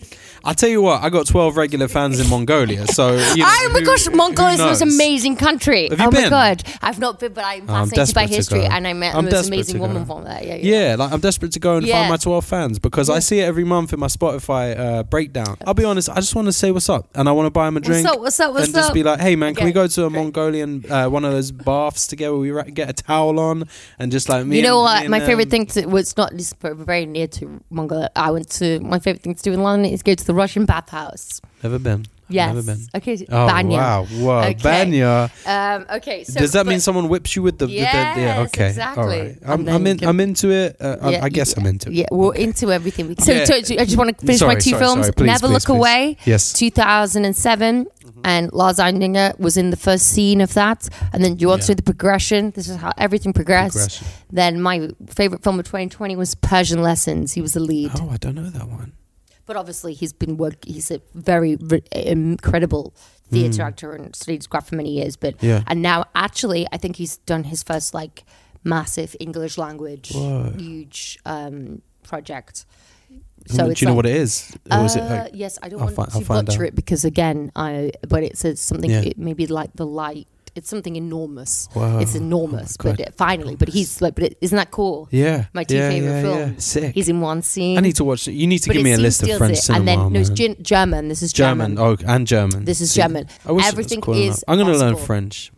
[SPEAKER 3] I tell you what, I got twelve regular fans in Mongolia. So you know,
[SPEAKER 4] Oh my
[SPEAKER 3] who-
[SPEAKER 4] gosh,
[SPEAKER 3] who
[SPEAKER 4] Mongolia is the most
[SPEAKER 3] knows?
[SPEAKER 4] amazing country.
[SPEAKER 3] Have you
[SPEAKER 4] oh
[SPEAKER 3] been?
[SPEAKER 4] my god, I've not been, but I'm
[SPEAKER 3] Oh, I'm
[SPEAKER 4] fascinated by
[SPEAKER 3] desperate to
[SPEAKER 4] history,
[SPEAKER 3] go.
[SPEAKER 4] and I met
[SPEAKER 3] I'm
[SPEAKER 4] the most
[SPEAKER 3] desperate
[SPEAKER 4] amazing
[SPEAKER 3] to
[SPEAKER 4] woman
[SPEAKER 3] go.
[SPEAKER 4] from there. Yeah, yeah.
[SPEAKER 3] Yeah, like I'm desperate to go and
[SPEAKER 4] Yeah.
[SPEAKER 3] find my twelve fans because I
[SPEAKER 4] Yeah.
[SPEAKER 3] see it every month in my Spotify uh, breakdown. I'll be honest, I just want to say what's up and I want to buy them a
[SPEAKER 4] What's
[SPEAKER 3] drink.
[SPEAKER 4] up? What's up? What's
[SPEAKER 3] and just
[SPEAKER 4] up?
[SPEAKER 3] be like, hey man, can we
[SPEAKER 4] Okay,
[SPEAKER 3] go to a
[SPEAKER 4] great.
[SPEAKER 3] Mongolian, uh, one of those baths together? We ra- get a towel on and just like me.
[SPEAKER 4] You know
[SPEAKER 3] and,
[SPEAKER 4] what?
[SPEAKER 3] me and
[SPEAKER 4] My
[SPEAKER 3] them.
[SPEAKER 4] favorite thing to was not just very near to Mongolia. I went to my favorite thing to do in London is go to the Russian bathhouse.
[SPEAKER 3] Never been.
[SPEAKER 4] Yes.
[SPEAKER 3] Never been.
[SPEAKER 4] Okay.
[SPEAKER 3] Oh
[SPEAKER 4] Banya.
[SPEAKER 3] wow, whoa,
[SPEAKER 4] Okay.
[SPEAKER 3] Banya.
[SPEAKER 4] Um, okay. So
[SPEAKER 3] Does that
[SPEAKER 4] but-
[SPEAKER 3] mean someone whips you with the? with the yeah.
[SPEAKER 4] Yes,
[SPEAKER 3] Okay.
[SPEAKER 4] exactly.
[SPEAKER 3] All right.
[SPEAKER 4] And
[SPEAKER 3] I'm,
[SPEAKER 4] then
[SPEAKER 3] I'm
[SPEAKER 4] you
[SPEAKER 3] in.
[SPEAKER 4] can-
[SPEAKER 3] I'm into it. Uh, I-
[SPEAKER 4] Yeah,
[SPEAKER 3] I guess
[SPEAKER 4] yeah,
[SPEAKER 3] I'm into it.
[SPEAKER 4] Yeah, we're
[SPEAKER 3] Okay.
[SPEAKER 4] into everything. So,
[SPEAKER 3] Yeah.
[SPEAKER 4] so, so I just want to finish
[SPEAKER 3] Sorry,
[SPEAKER 4] my two
[SPEAKER 3] sorry,
[SPEAKER 4] films.
[SPEAKER 3] sorry. Please,
[SPEAKER 4] Never
[SPEAKER 3] please,
[SPEAKER 4] Look
[SPEAKER 3] please.
[SPEAKER 4] Away,
[SPEAKER 3] Yes.
[SPEAKER 4] two thousand seven, and Lars Eidinger was in the first scene of that. And then you want to
[SPEAKER 3] Yeah.
[SPEAKER 4] know the progression. This is how everything progressed.
[SPEAKER 3] Progression.
[SPEAKER 4] Then my favorite film of twenty twenty was Persian Lessons. He was the lead.
[SPEAKER 3] Oh, I don't know that one.
[SPEAKER 4] But obviously, he's been work. He's a very re- incredible theatre actor and studied craft for many years. But
[SPEAKER 3] Mm. Yeah.
[SPEAKER 4] and now, actually, I think he's done his first like massive English language
[SPEAKER 3] Whoa.
[SPEAKER 4] huge um, project.
[SPEAKER 3] So do
[SPEAKER 4] it's
[SPEAKER 3] you know
[SPEAKER 4] like-
[SPEAKER 3] what it is? Or is it
[SPEAKER 4] Uh,
[SPEAKER 3] like,
[SPEAKER 4] yes, I don't
[SPEAKER 3] I'll
[SPEAKER 4] want
[SPEAKER 3] fi- I'll
[SPEAKER 4] to
[SPEAKER 3] find
[SPEAKER 4] butcher
[SPEAKER 3] out.
[SPEAKER 4] it because again, I. But it says something.
[SPEAKER 3] Yeah.
[SPEAKER 4] It maybe like the light. It's something enormous.
[SPEAKER 3] Wow.
[SPEAKER 4] It's enormous.
[SPEAKER 3] Oh my
[SPEAKER 4] but
[SPEAKER 3] God.
[SPEAKER 4] it, finally, but he's like, but it, isn't that cool?
[SPEAKER 3] yeah,
[SPEAKER 4] My two
[SPEAKER 3] yeah,
[SPEAKER 4] favorite
[SPEAKER 3] yeah,
[SPEAKER 4] films.
[SPEAKER 3] Yeah. Sick.
[SPEAKER 4] He's in one scene.
[SPEAKER 3] I need to watch it. You need to
[SPEAKER 4] but
[SPEAKER 3] give
[SPEAKER 4] it
[SPEAKER 3] me a
[SPEAKER 4] seems
[SPEAKER 3] list of
[SPEAKER 4] steals
[SPEAKER 3] French
[SPEAKER 4] it.
[SPEAKER 3] cinema.
[SPEAKER 4] And then no, it's
[SPEAKER 3] man.
[SPEAKER 4] Gen- German. This is
[SPEAKER 3] German.
[SPEAKER 4] German.
[SPEAKER 3] Oh, and German.
[SPEAKER 4] This is
[SPEAKER 3] See,
[SPEAKER 4] German.
[SPEAKER 3] I wish it was
[SPEAKER 4] Everything
[SPEAKER 3] cool
[SPEAKER 4] is
[SPEAKER 3] enough. I'm gonna learn
[SPEAKER 4] possible.
[SPEAKER 3] French.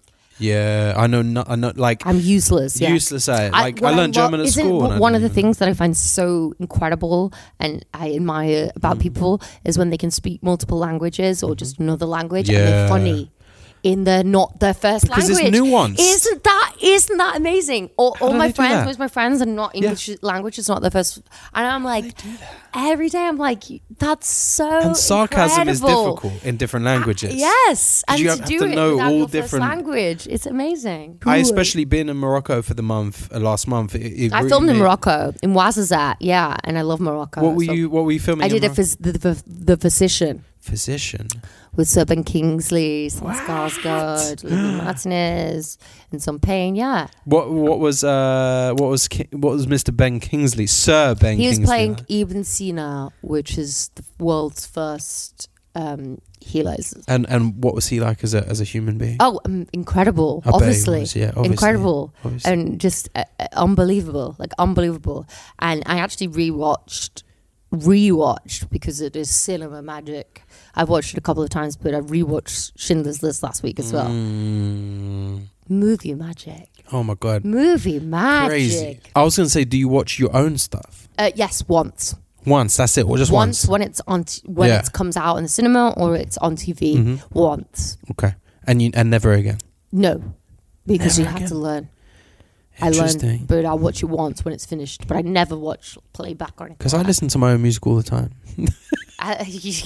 [SPEAKER 3] Yeah, I know. No, I know. Like
[SPEAKER 4] I'm useless. Yeah.
[SPEAKER 3] useless at it.
[SPEAKER 4] I-
[SPEAKER 3] Like I,
[SPEAKER 4] what
[SPEAKER 3] learned
[SPEAKER 4] love-
[SPEAKER 3] German at
[SPEAKER 4] isn't
[SPEAKER 3] school.
[SPEAKER 4] w-
[SPEAKER 3] and I
[SPEAKER 4] One of
[SPEAKER 3] didn't
[SPEAKER 4] the
[SPEAKER 3] even-
[SPEAKER 4] things that I find so incredible and I admire about
[SPEAKER 3] Mm.
[SPEAKER 4] people is when they can speak multiple languages or just another language and
[SPEAKER 3] Mm-hmm. Yeah.
[SPEAKER 4] they're funny in their not their first
[SPEAKER 3] Because it's
[SPEAKER 4] language.
[SPEAKER 3] nuanced.
[SPEAKER 4] Isn't that isn't that amazing? All, all
[SPEAKER 3] do
[SPEAKER 4] my
[SPEAKER 3] they do
[SPEAKER 4] friends,
[SPEAKER 3] that?
[SPEAKER 4] most of my friends are not
[SPEAKER 3] Yeah.
[SPEAKER 4] English language is not their first, and I'm like every day I'm like that's so
[SPEAKER 3] And sarcasm is
[SPEAKER 4] incredible.
[SPEAKER 3] difficult in different languages.
[SPEAKER 4] Yes, and
[SPEAKER 3] you
[SPEAKER 4] to
[SPEAKER 3] have
[SPEAKER 4] do
[SPEAKER 3] to
[SPEAKER 4] it
[SPEAKER 3] know
[SPEAKER 4] without
[SPEAKER 3] all
[SPEAKER 4] your
[SPEAKER 3] different-
[SPEAKER 4] first language, it's amazing.
[SPEAKER 3] I especially been in Morocco for the month uh, last month. It, it
[SPEAKER 4] I
[SPEAKER 3] really
[SPEAKER 4] filmed in
[SPEAKER 3] made-
[SPEAKER 4] Morocco, in Ouarzazate, yeah, and I love Morocco.
[SPEAKER 3] What were
[SPEAKER 4] so
[SPEAKER 3] you? What were you filming?
[SPEAKER 4] I
[SPEAKER 3] in
[SPEAKER 4] did a
[SPEAKER 3] Morocco?
[SPEAKER 4] phys- the, the the physician
[SPEAKER 3] Physician.
[SPEAKER 4] with Sir Ben Kingsley, Sam Skarsgård, Lily Martinez, and some pain. Yeah,
[SPEAKER 3] What What was uh What was Ki- What was Mister Ben Kingsley? Sir Ben
[SPEAKER 4] he was
[SPEAKER 3] Kingsley.
[SPEAKER 4] playing Ibn Sina, which is the world's first um, healer.
[SPEAKER 3] And and what was he like as a as a human being?
[SPEAKER 4] Oh, um, incredible!
[SPEAKER 3] I bet he
[SPEAKER 4] Obviously,
[SPEAKER 3] was, yeah, obviously,
[SPEAKER 4] incredible,
[SPEAKER 3] obviously.
[SPEAKER 4] and just uh, uh, unbelievable, like unbelievable. And I actually rewatched, rewatched because it is cinema magic. I've watched it a couple of times, but I rewatched Schindler's List last week as well.
[SPEAKER 3] Mm.
[SPEAKER 4] Movie magic,
[SPEAKER 3] Oh my god.
[SPEAKER 4] movie magic.
[SPEAKER 3] Crazy. I was gonna say, do you watch your own stuff?
[SPEAKER 4] Uh, yes, once.
[SPEAKER 3] Once, that's it, or just once?
[SPEAKER 4] Once when it's on, t- when
[SPEAKER 3] Yeah.
[SPEAKER 4] it comes out in the cinema or it's on T V.
[SPEAKER 3] Mhm.
[SPEAKER 4] Once.
[SPEAKER 3] Okay, and you and never again.
[SPEAKER 4] No, because
[SPEAKER 3] Never
[SPEAKER 4] you have
[SPEAKER 3] again.
[SPEAKER 4] to learn. I
[SPEAKER 3] Interesting.
[SPEAKER 4] learned, but I'll watch it once when it's finished. But I never watch playback or anything.
[SPEAKER 3] Because I
[SPEAKER 4] like
[SPEAKER 3] listen to my own music all the time.
[SPEAKER 4] that.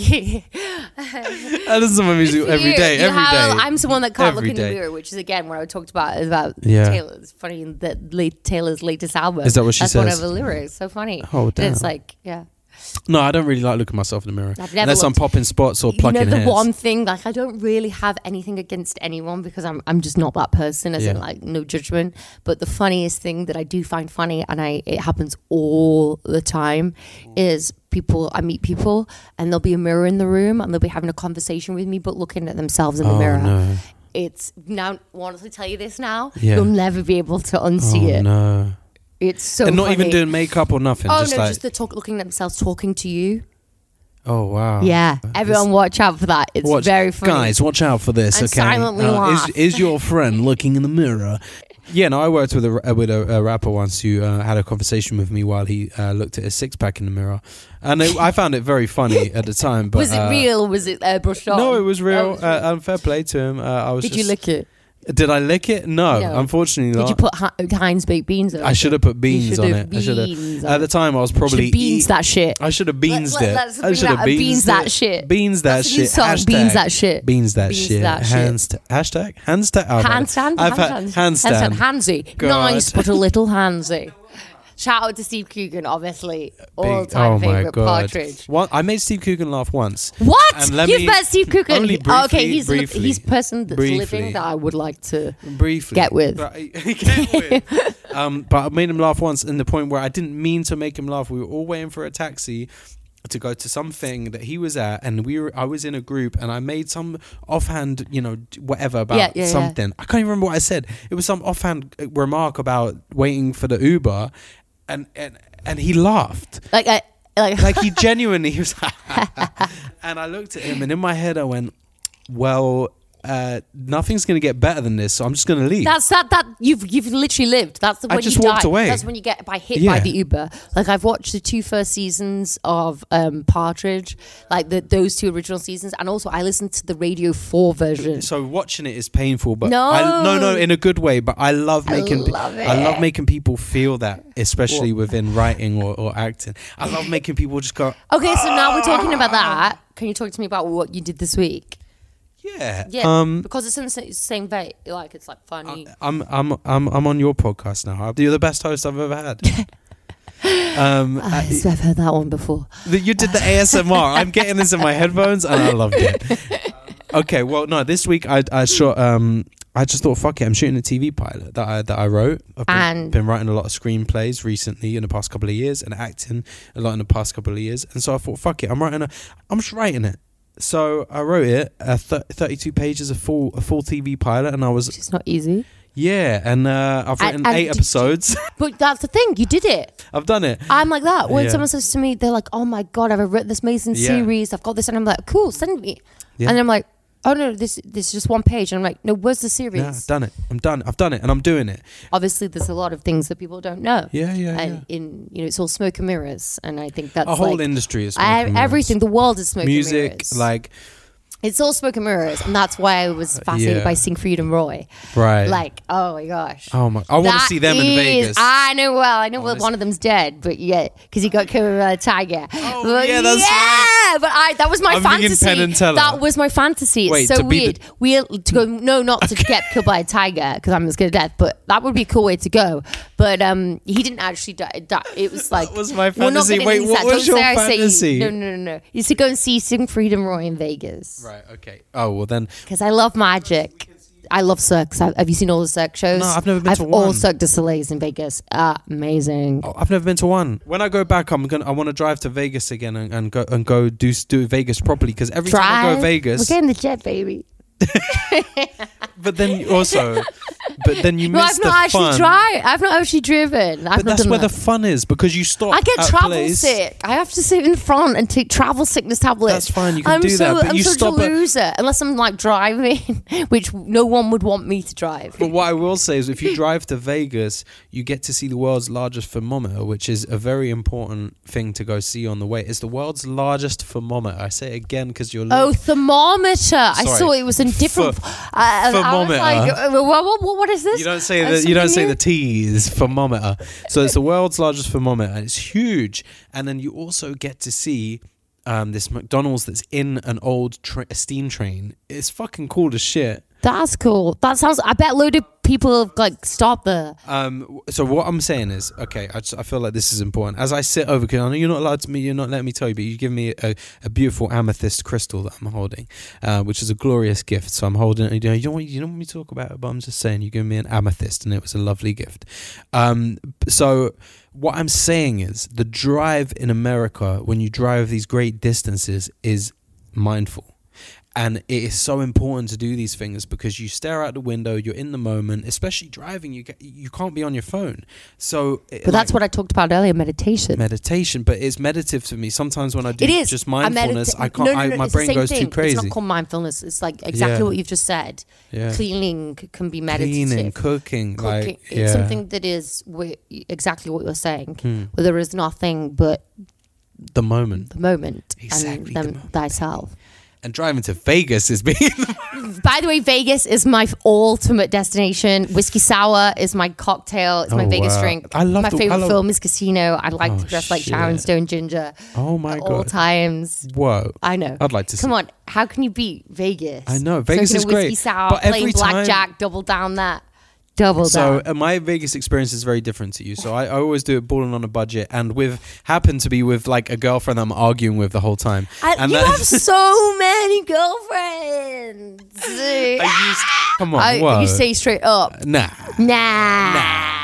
[SPEAKER 3] I listen to my music every
[SPEAKER 4] You-
[SPEAKER 3] day.
[SPEAKER 4] you
[SPEAKER 3] Every day.
[SPEAKER 4] have- I'm someone that can't
[SPEAKER 3] Every
[SPEAKER 4] look in
[SPEAKER 3] day.
[SPEAKER 4] the mirror, which is again what I talked about about
[SPEAKER 3] Yeah.
[SPEAKER 4] Taylor. It's funny that late Taylor's latest album.
[SPEAKER 3] Is that what she
[SPEAKER 4] That's one
[SPEAKER 3] says?
[SPEAKER 4] of the lyrics. So funny.
[SPEAKER 3] Oh,
[SPEAKER 4] And
[SPEAKER 3] damn.
[SPEAKER 4] it's like, yeah.
[SPEAKER 3] No, I don't really like looking myself in the mirror.
[SPEAKER 4] I've never
[SPEAKER 3] Unless I'm
[SPEAKER 4] looked-
[SPEAKER 3] popping spots or
[SPEAKER 4] You
[SPEAKER 3] plucking
[SPEAKER 4] know the
[SPEAKER 3] hairs.
[SPEAKER 4] one thing, like I don't really have anything against anyone because I'm I'm just not that person, as in
[SPEAKER 3] Yeah.
[SPEAKER 4] like no judgment. But the funniest thing that I do find funny, and I it happens all the time, is people I meet people and there'll be a mirror in the room and they'll be having a conversation with me, but looking at themselves in the
[SPEAKER 3] Oh,
[SPEAKER 4] mirror.
[SPEAKER 3] no.
[SPEAKER 4] It's now. Honestly, tell you this now,
[SPEAKER 3] Yeah.
[SPEAKER 4] you'll never be able to unsee
[SPEAKER 3] Oh,
[SPEAKER 4] it.
[SPEAKER 3] no.
[SPEAKER 4] It's so.
[SPEAKER 3] And not
[SPEAKER 4] funny.
[SPEAKER 3] even doing makeup or nothing.
[SPEAKER 4] Oh
[SPEAKER 3] just
[SPEAKER 4] no,
[SPEAKER 3] like,
[SPEAKER 4] just the talk, looking at themselves, talking to you.
[SPEAKER 3] oh, wow.
[SPEAKER 4] Yeah,
[SPEAKER 3] It's-
[SPEAKER 4] everyone watch out for that. It's
[SPEAKER 3] watch,
[SPEAKER 4] very funny.
[SPEAKER 3] Guys, watch out for this,
[SPEAKER 4] And
[SPEAKER 3] okay?
[SPEAKER 4] silently
[SPEAKER 3] Uh,
[SPEAKER 4] laugh.
[SPEAKER 3] is, is your friend looking in the mirror? Yeah, no, I worked with a with a, a rapper once who uh, had a conversation with me while he uh, looked at his six pack in the mirror, and it, I found it very funny at the time. But
[SPEAKER 4] was it
[SPEAKER 3] uh,
[SPEAKER 4] real? Or was it uh, brushed on?
[SPEAKER 3] No, it was real.
[SPEAKER 4] Oh, it was real.
[SPEAKER 3] Uh, um, fair play to him. Uh, I was.
[SPEAKER 4] Did
[SPEAKER 3] just,
[SPEAKER 4] you lick it?
[SPEAKER 3] Did I lick it? No,
[SPEAKER 4] No.
[SPEAKER 3] unfortunately
[SPEAKER 4] Did
[SPEAKER 3] not.
[SPEAKER 4] you put ha- Heinz baked beans on
[SPEAKER 3] I
[SPEAKER 4] it?
[SPEAKER 3] should have put beans
[SPEAKER 4] You
[SPEAKER 3] on
[SPEAKER 4] should
[SPEAKER 3] it.
[SPEAKER 4] have
[SPEAKER 3] I should
[SPEAKER 4] beans
[SPEAKER 3] have.
[SPEAKER 4] on
[SPEAKER 3] At the time, I was probably
[SPEAKER 4] Should beans
[SPEAKER 3] eat-
[SPEAKER 4] that shit.
[SPEAKER 3] I should have beans
[SPEAKER 4] Let-
[SPEAKER 3] it.
[SPEAKER 4] let's
[SPEAKER 3] I
[SPEAKER 4] bring
[SPEAKER 3] should
[SPEAKER 4] that-
[SPEAKER 3] have beans
[SPEAKER 4] beans that
[SPEAKER 3] it.
[SPEAKER 4] shit.
[SPEAKER 3] Beans that
[SPEAKER 4] That's a new
[SPEAKER 3] shit.
[SPEAKER 4] song,
[SPEAKER 3] Hashtag.
[SPEAKER 4] beans that shit.
[SPEAKER 3] Beans that
[SPEAKER 4] Beans
[SPEAKER 3] shit.
[SPEAKER 4] that shit.
[SPEAKER 3] Hands t- hashtag. Handstand. Oh, man.
[SPEAKER 4] Handstand.
[SPEAKER 3] I've
[SPEAKER 4] handstand.
[SPEAKER 3] had handstand.
[SPEAKER 4] Handsy.
[SPEAKER 3] God.
[SPEAKER 4] Nice, but a little handsy. Shout out to Steve Coogan, obviously. All
[SPEAKER 3] Big-
[SPEAKER 4] time
[SPEAKER 3] oh my
[SPEAKER 4] favorite
[SPEAKER 3] god!
[SPEAKER 4] Partridge.
[SPEAKER 3] One, I made Steve Coogan laugh once.
[SPEAKER 4] What?
[SPEAKER 3] And let
[SPEAKER 4] You've
[SPEAKER 3] me-
[SPEAKER 4] met Steve Coogan?
[SPEAKER 3] only
[SPEAKER 4] Oh, okay,
[SPEAKER 3] briefly-
[SPEAKER 4] he's
[SPEAKER 3] briefly.
[SPEAKER 4] he's a person that's
[SPEAKER 3] Briefly.
[SPEAKER 4] living that I would like to.
[SPEAKER 3] Briefly
[SPEAKER 4] Get with.
[SPEAKER 3] But I- get with. Um, but I made him laugh once, in the point where I didn't mean to make him laugh. We were all waiting for a taxi to go to something that he was at, and we were I was in a group, and I made some offhand, you know, whatever about
[SPEAKER 4] Yeah, yeah, yeah.
[SPEAKER 3] something. I can't even remember what I said. It was some offhand remark about waiting for the Uber, and and and he laughed.
[SPEAKER 4] Like, I, like,
[SPEAKER 3] Like he genuinely he was and I looked at him, and in my head I went, well, uh, nothing's gonna get better than this, so I'm just gonna leave.
[SPEAKER 4] that's that that you've you've literally lived. That's the
[SPEAKER 3] I
[SPEAKER 4] when
[SPEAKER 3] just
[SPEAKER 4] you
[SPEAKER 3] walked
[SPEAKER 4] die.
[SPEAKER 3] away.
[SPEAKER 4] That's when you get by hit
[SPEAKER 3] Yeah.
[SPEAKER 4] by the Uber. Like I've watched the two first seasons of um, Partridge, like the those two original seasons, and also I listened to the Radio Four version.
[SPEAKER 3] So watching it is painful, but
[SPEAKER 4] No.
[SPEAKER 3] I, no, no, in a good way. But I love
[SPEAKER 4] I
[SPEAKER 3] making,
[SPEAKER 4] love
[SPEAKER 3] I love
[SPEAKER 4] it.
[SPEAKER 3] making people feel that, especially within writing or, or acting. I love making people just go,
[SPEAKER 4] Okay, so now we're talking about that. Can you talk to me about what you did this week?
[SPEAKER 3] yeah,
[SPEAKER 4] Yeah,
[SPEAKER 3] Um,
[SPEAKER 4] because it's in the sa- same vein. Like it's like funny.
[SPEAKER 3] I'm, I'm, I'm, I'm on your podcast now. You're the best host I've ever had. um,
[SPEAKER 4] I, I've heard that one before.
[SPEAKER 3] The- You did the A S M R. I'm getting this in my headphones, and I loved it. Okay, well, no, this week I I shot. Um, I just thought, fuck it, I'm shooting a T V pilot that I that I wrote. I've been,
[SPEAKER 4] And-
[SPEAKER 3] been writing a lot of screenplays recently in the past couple of years, and acting a lot in the past couple of years. And so I thought, fuck it, I'm writing a. I'm just writing it. So I wrote it, uh, th- thirty-two pages, a full a full T V pilot, and I was
[SPEAKER 4] It's not easy.
[SPEAKER 3] yeah, and uh, I've
[SPEAKER 4] And-
[SPEAKER 3] written
[SPEAKER 4] and
[SPEAKER 3] eight
[SPEAKER 4] did you-
[SPEAKER 3] episodes.
[SPEAKER 4] But that's the thing, you did it.
[SPEAKER 3] I've done it.
[SPEAKER 4] I'm like that. When
[SPEAKER 3] Yeah.
[SPEAKER 4] someone says to me, they're like, oh my God, I've written this amazing
[SPEAKER 3] Yeah.
[SPEAKER 4] series. I've got this. And I'm like, cool, send me.
[SPEAKER 3] Yeah.
[SPEAKER 4] And I'm like, oh no, this this is just one page. And I'm like, no, where's the series?
[SPEAKER 3] Yeah, I've done it. I'm done. I've done it, and I'm doing it.
[SPEAKER 4] Obviously, there's a lot of things that people don't know.
[SPEAKER 3] Yeah, yeah,
[SPEAKER 4] And
[SPEAKER 3] yeah.
[SPEAKER 4] in, you know, it's all smoke and mirrors. And I think that's
[SPEAKER 3] A whole
[SPEAKER 4] like,
[SPEAKER 3] industry is
[SPEAKER 4] I-
[SPEAKER 3] smoke and mirrors.
[SPEAKER 4] everything. The world is smoke and
[SPEAKER 3] Music,
[SPEAKER 4] mirrors.
[SPEAKER 3] like
[SPEAKER 4] It's all smoke and mirrors. And that's why I was fascinated
[SPEAKER 3] yeah.
[SPEAKER 4] by Siegfried and Roy.
[SPEAKER 3] right.
[SPEAKER 4] Like, oh my gosh.
[SPEAKER 3] oh my! I want to
[SPEAKER 4] That
[SPEAKER 3] see them in
[SPEAKER 4] is-
[SPEAKER 3] Vegas.
[SPEAKER 4] I know well. I know well
[SPEAKER 3] Honest-
[SPEAKER 4] one of them's dead, but yeah, because he got killed by a tiger.
[SPEAKER 3] Oh,
[SPEAKER 4] But
[SPEAKER 3] yeah, that's
[SPEAKER 4] yeah,
[SPEAKER 3] right.
[SPEAKER 4] but I that was my
[SPEAKER 3] I'm thinking
[SPEAKER 4] fantasy.
[SPEAKER 3] Penn and Teller.
[SPEAKER 4] That was my fantasy. It's
[SPEAKER 3] Wait,
[SPEAKER 4] so
[SPEAKER 3] to be
[SPEAKER 4] weird.
[SPEAKER 3] the-
[SPEAKER 4] We to go no, not to get killed by a tiger because I'm scared of death. But that would be a cool way to go. But um, he didn't actually die. die. It was like
[SPEAKER 3] That was my
[SPEAKER 4] we're not
[SPEAKER 3] fantasy.
[SPEAKER 4] getting
[SPEAKER 3] Wait,
[SPEAKER 4] into
[SPEAKER 3] what
[SPEAKER 4] that.
[SPEAKER 3] was
[SPEAKER 4] Don't
[SPEAKER 3] your
[SPEAKER 4] say I say-
[SPEAKER 3] fantasy?
[SPEAKER 4] no, no, no, no. You should go and see Siegfried and Roy in Vegas
[SPEAKER 3] right. Okay. Oh well, then.
[SPEAKER 4] because I love magic. I love circus. Have have you seen all the circus shows?
[SPEAKER 3] No, I've never been
[SPEAKER 4] I've
[SPEAKER 3] to
[SPEAKER 4] all
[SPEAKER 3] one.
[SPEAKER 4] Cirque du Soleil's in Vegas. Uh, amazing.
[SPEAKER 3] Oh, I've never been to one. When I go back, I'm gonna. I want to drive to Vegas again and, and go and go do do Vegas properly because every time I go to Vegas,
[SPEAKER 4] We're getting the jet, baby.
[SPEAKER 3] but then also, but then you
[SPEAKER 4] No,
[SPEAKER 3] miss
[SPEAKER 4] I've
[SPEAKER 3] the
[SPEAKER 4] not actually
[SPEAKER 3] fun.
[SPEAKER 4] tried. I've not actually driven. I've
[SPEAKER 3] But
[SPEAKER 4] not
[SPEAKER 3] that's
[SPEAKER 4] done
[SPEAKER 3] where
[SPEAKER 4] that.
[SPEAKER 3] the fun is because you stop.
[SPEAKER 4] I get
[SPEAKER 3] at a
[SPEAKER 4] travel
[SPEAKER 3] place.
[SPEAKER 4] sick. I have to sit in front and take travel sickness tablets.
[SPEAKER 3] That's fine, you can
[SPEAKER 4] I'm
[SPEAKER 3] do
[SPEAKER 4] so,
[SPEAKER 3] that, but
[SPEAKER 4] I'm
[SPEAKER 3] you
[SPEAKER 4] such
[SPEAKER 3] stop
[SPEAKER 4] a
[SPEAKER 3] at-
[SPEAKER 4] loser unless I'm like driving, which no one would want me to drive.
[SPEAKER 3] But what I will say is, if you drive to Vegas, you get to see the world's largest thermometer, which is a very important thing to go see on the way. It's the world's largest thermometer. I say it again because you're.
[SPEAKER 4] Oh, thermometer! I
[SPEAKER 3] Sorry.
[SPEAKER 4] saw it was in different.
[SPEAKER 3] Th-
[SPEAKER 4] I, I was
[SPEAKER 3] thermometer.
[SPEAKER 4] like, uh, what, what, what is this?
[SPEAKER 3] You don't say
[SPEAKER 4] Uh,
[SPEAKER 3] the you don't say
[SPEAKER 4] something
[SPEAKER 3] the T's thermometer. So it's the world's largest thermometer, and it's huge. And then you also get to see um, this McDonald's that's in an old tra- steam train. It's fucking cool as shit.
[SPEAKER 4] That's cool. That sounds. I bet load of people have like stopped there.
[SPEAKER 3] Um, so what I'm saying is, okay, I, just, I feel like this is important. As I sit over, because I know you're not allowed to me, you're not letting me tell you, but you give me a, a beautiful amethyst crystal that I'm holding, uh, which is a glorious gift. So I'm holding it. You know, you don't want you don't want me to talk about it, but I'm just saying you give me an amethyst, and it was a lovely gift. Um, so what I'm saying is, the drive in America when you drive these great distances is mindful. And it is so important to do these things because you stare out the window, you're in the moment, especially driving, you get, you can't be on your phone. So,
[SPEAKER 4] But like, that's what I talked about earlier, meditation.
[SPEAKER 3] Meditation, but it's meditative to me. Sometimes when I do
[SPEAKER 4] it is.
[SPEAKER 3] just mindfulness, I, medita- I can't,
[SPEAKER 4] no, no, no,
[SPEAKER 3] I, my
[SPEAKER 4] it's
[SPEAKER 3] brain
[SPEAKER 4] the same
[SPEAKER 3] goes
[SPEAKER 4] thing.
[SPEAKER 3] too crazy.
[SPEAKER 4] It's not called mindfulness. It's like exactly
[SPEAKER 3] Yeah.
[SPEAKER 4] what you've just said.
[SPEAKER 3] Yeah.
[SPEAKER 4] Cleaning can be meditative.
[SPEAKER 3] Cleaning, cooking.
[SPEAKER 4] Cooking.
[SPEAKER 3] Like,
[SPEAKER 4] It's
[SPEAKER 3] yeah.
[SPEAKER 4] something that is wi- exactly what you're saying,
[SPEAKER 3] Hmm.
[SPEAKER 4] where there is nothing but
[SPEAKER 3] The moment.
[SPEAKER 4] the moment
[SPEAKER 3] Exactly,
[SPEAKER 4] and
[SPEAKER 3] the
[SPEAKER 4] them
[SPEAKER 3] moment.
[SPEAKER 4] thyself.
[SPEAKER 3] And driving to Vegas is being...
[SPEAKER 4] By the way, Vegas is my f- ultimate destination. Whiskey sour is my cocktail. It's my
[SPEAKER 3] Oh,
[SPEAKER 4] Vegas
[SPEAKER 3] wow.
[SPEAKER 4] drink.
[SPEAKER 3] I love
[SPEAKER 4] my
[SPEAKER 3] the-
[SPEAKER 4] favorite
[SPEAKER 3] I love-
[SPEAKER 4] film is Casino. I like
[SPEAKER 3] Oh,
[SPEAKER 4] to dress like
[SPEAKER 3] shit.
[SPEAKER 4] Sharon Stone Ginger
[SPEAKER 3] Oh my
[SPEAKER 4] at
[SPEAKER 3] God.
[SPEAKER 4] all times.
[SPEAKER 3] Whoa.
[SPEAKER 4] I know.
[SPEAKER 3] I'd like to see.
[SPEAKER 4] Come on, how can you beat Vegas?
[SPEAKER 3] I know, Vegas
[SPEAKER 4] Drinking
[SPEAKER 3] is
[SPEAKER 4] a whiskey
[SPEAKER 3] great,
[SPEAKER 4] sour,
[SPEAKER 3] but every
[SPEAKER 4] playing
[SPEAKER 3] time-
[SPEAKER 4] blackjack, double down that. Double
[SPEAKER 3] So
[SPEAKER 4] down.
[SPEAKER 3] uh, my Vegas experience is very different to you. So I, I always do it balling on a budget, and with happen to be with like a girlfriend I'm arguing with the whole time.
[SPEAKER 4] I,
[SPEAKER 3] and
[SPEAKER 4] you
[SPEAKER 3] that-
[SPEAKER 4] have so many girlfriends.
[SPEAKER 3] I used, come on,
[SPEAKER 4] I,
[SPEAKER 3] whoa.
[SPEAKER 4] you say straight up.
[SPEAKER 3] Nah.
[SPEAKER 4] Nah.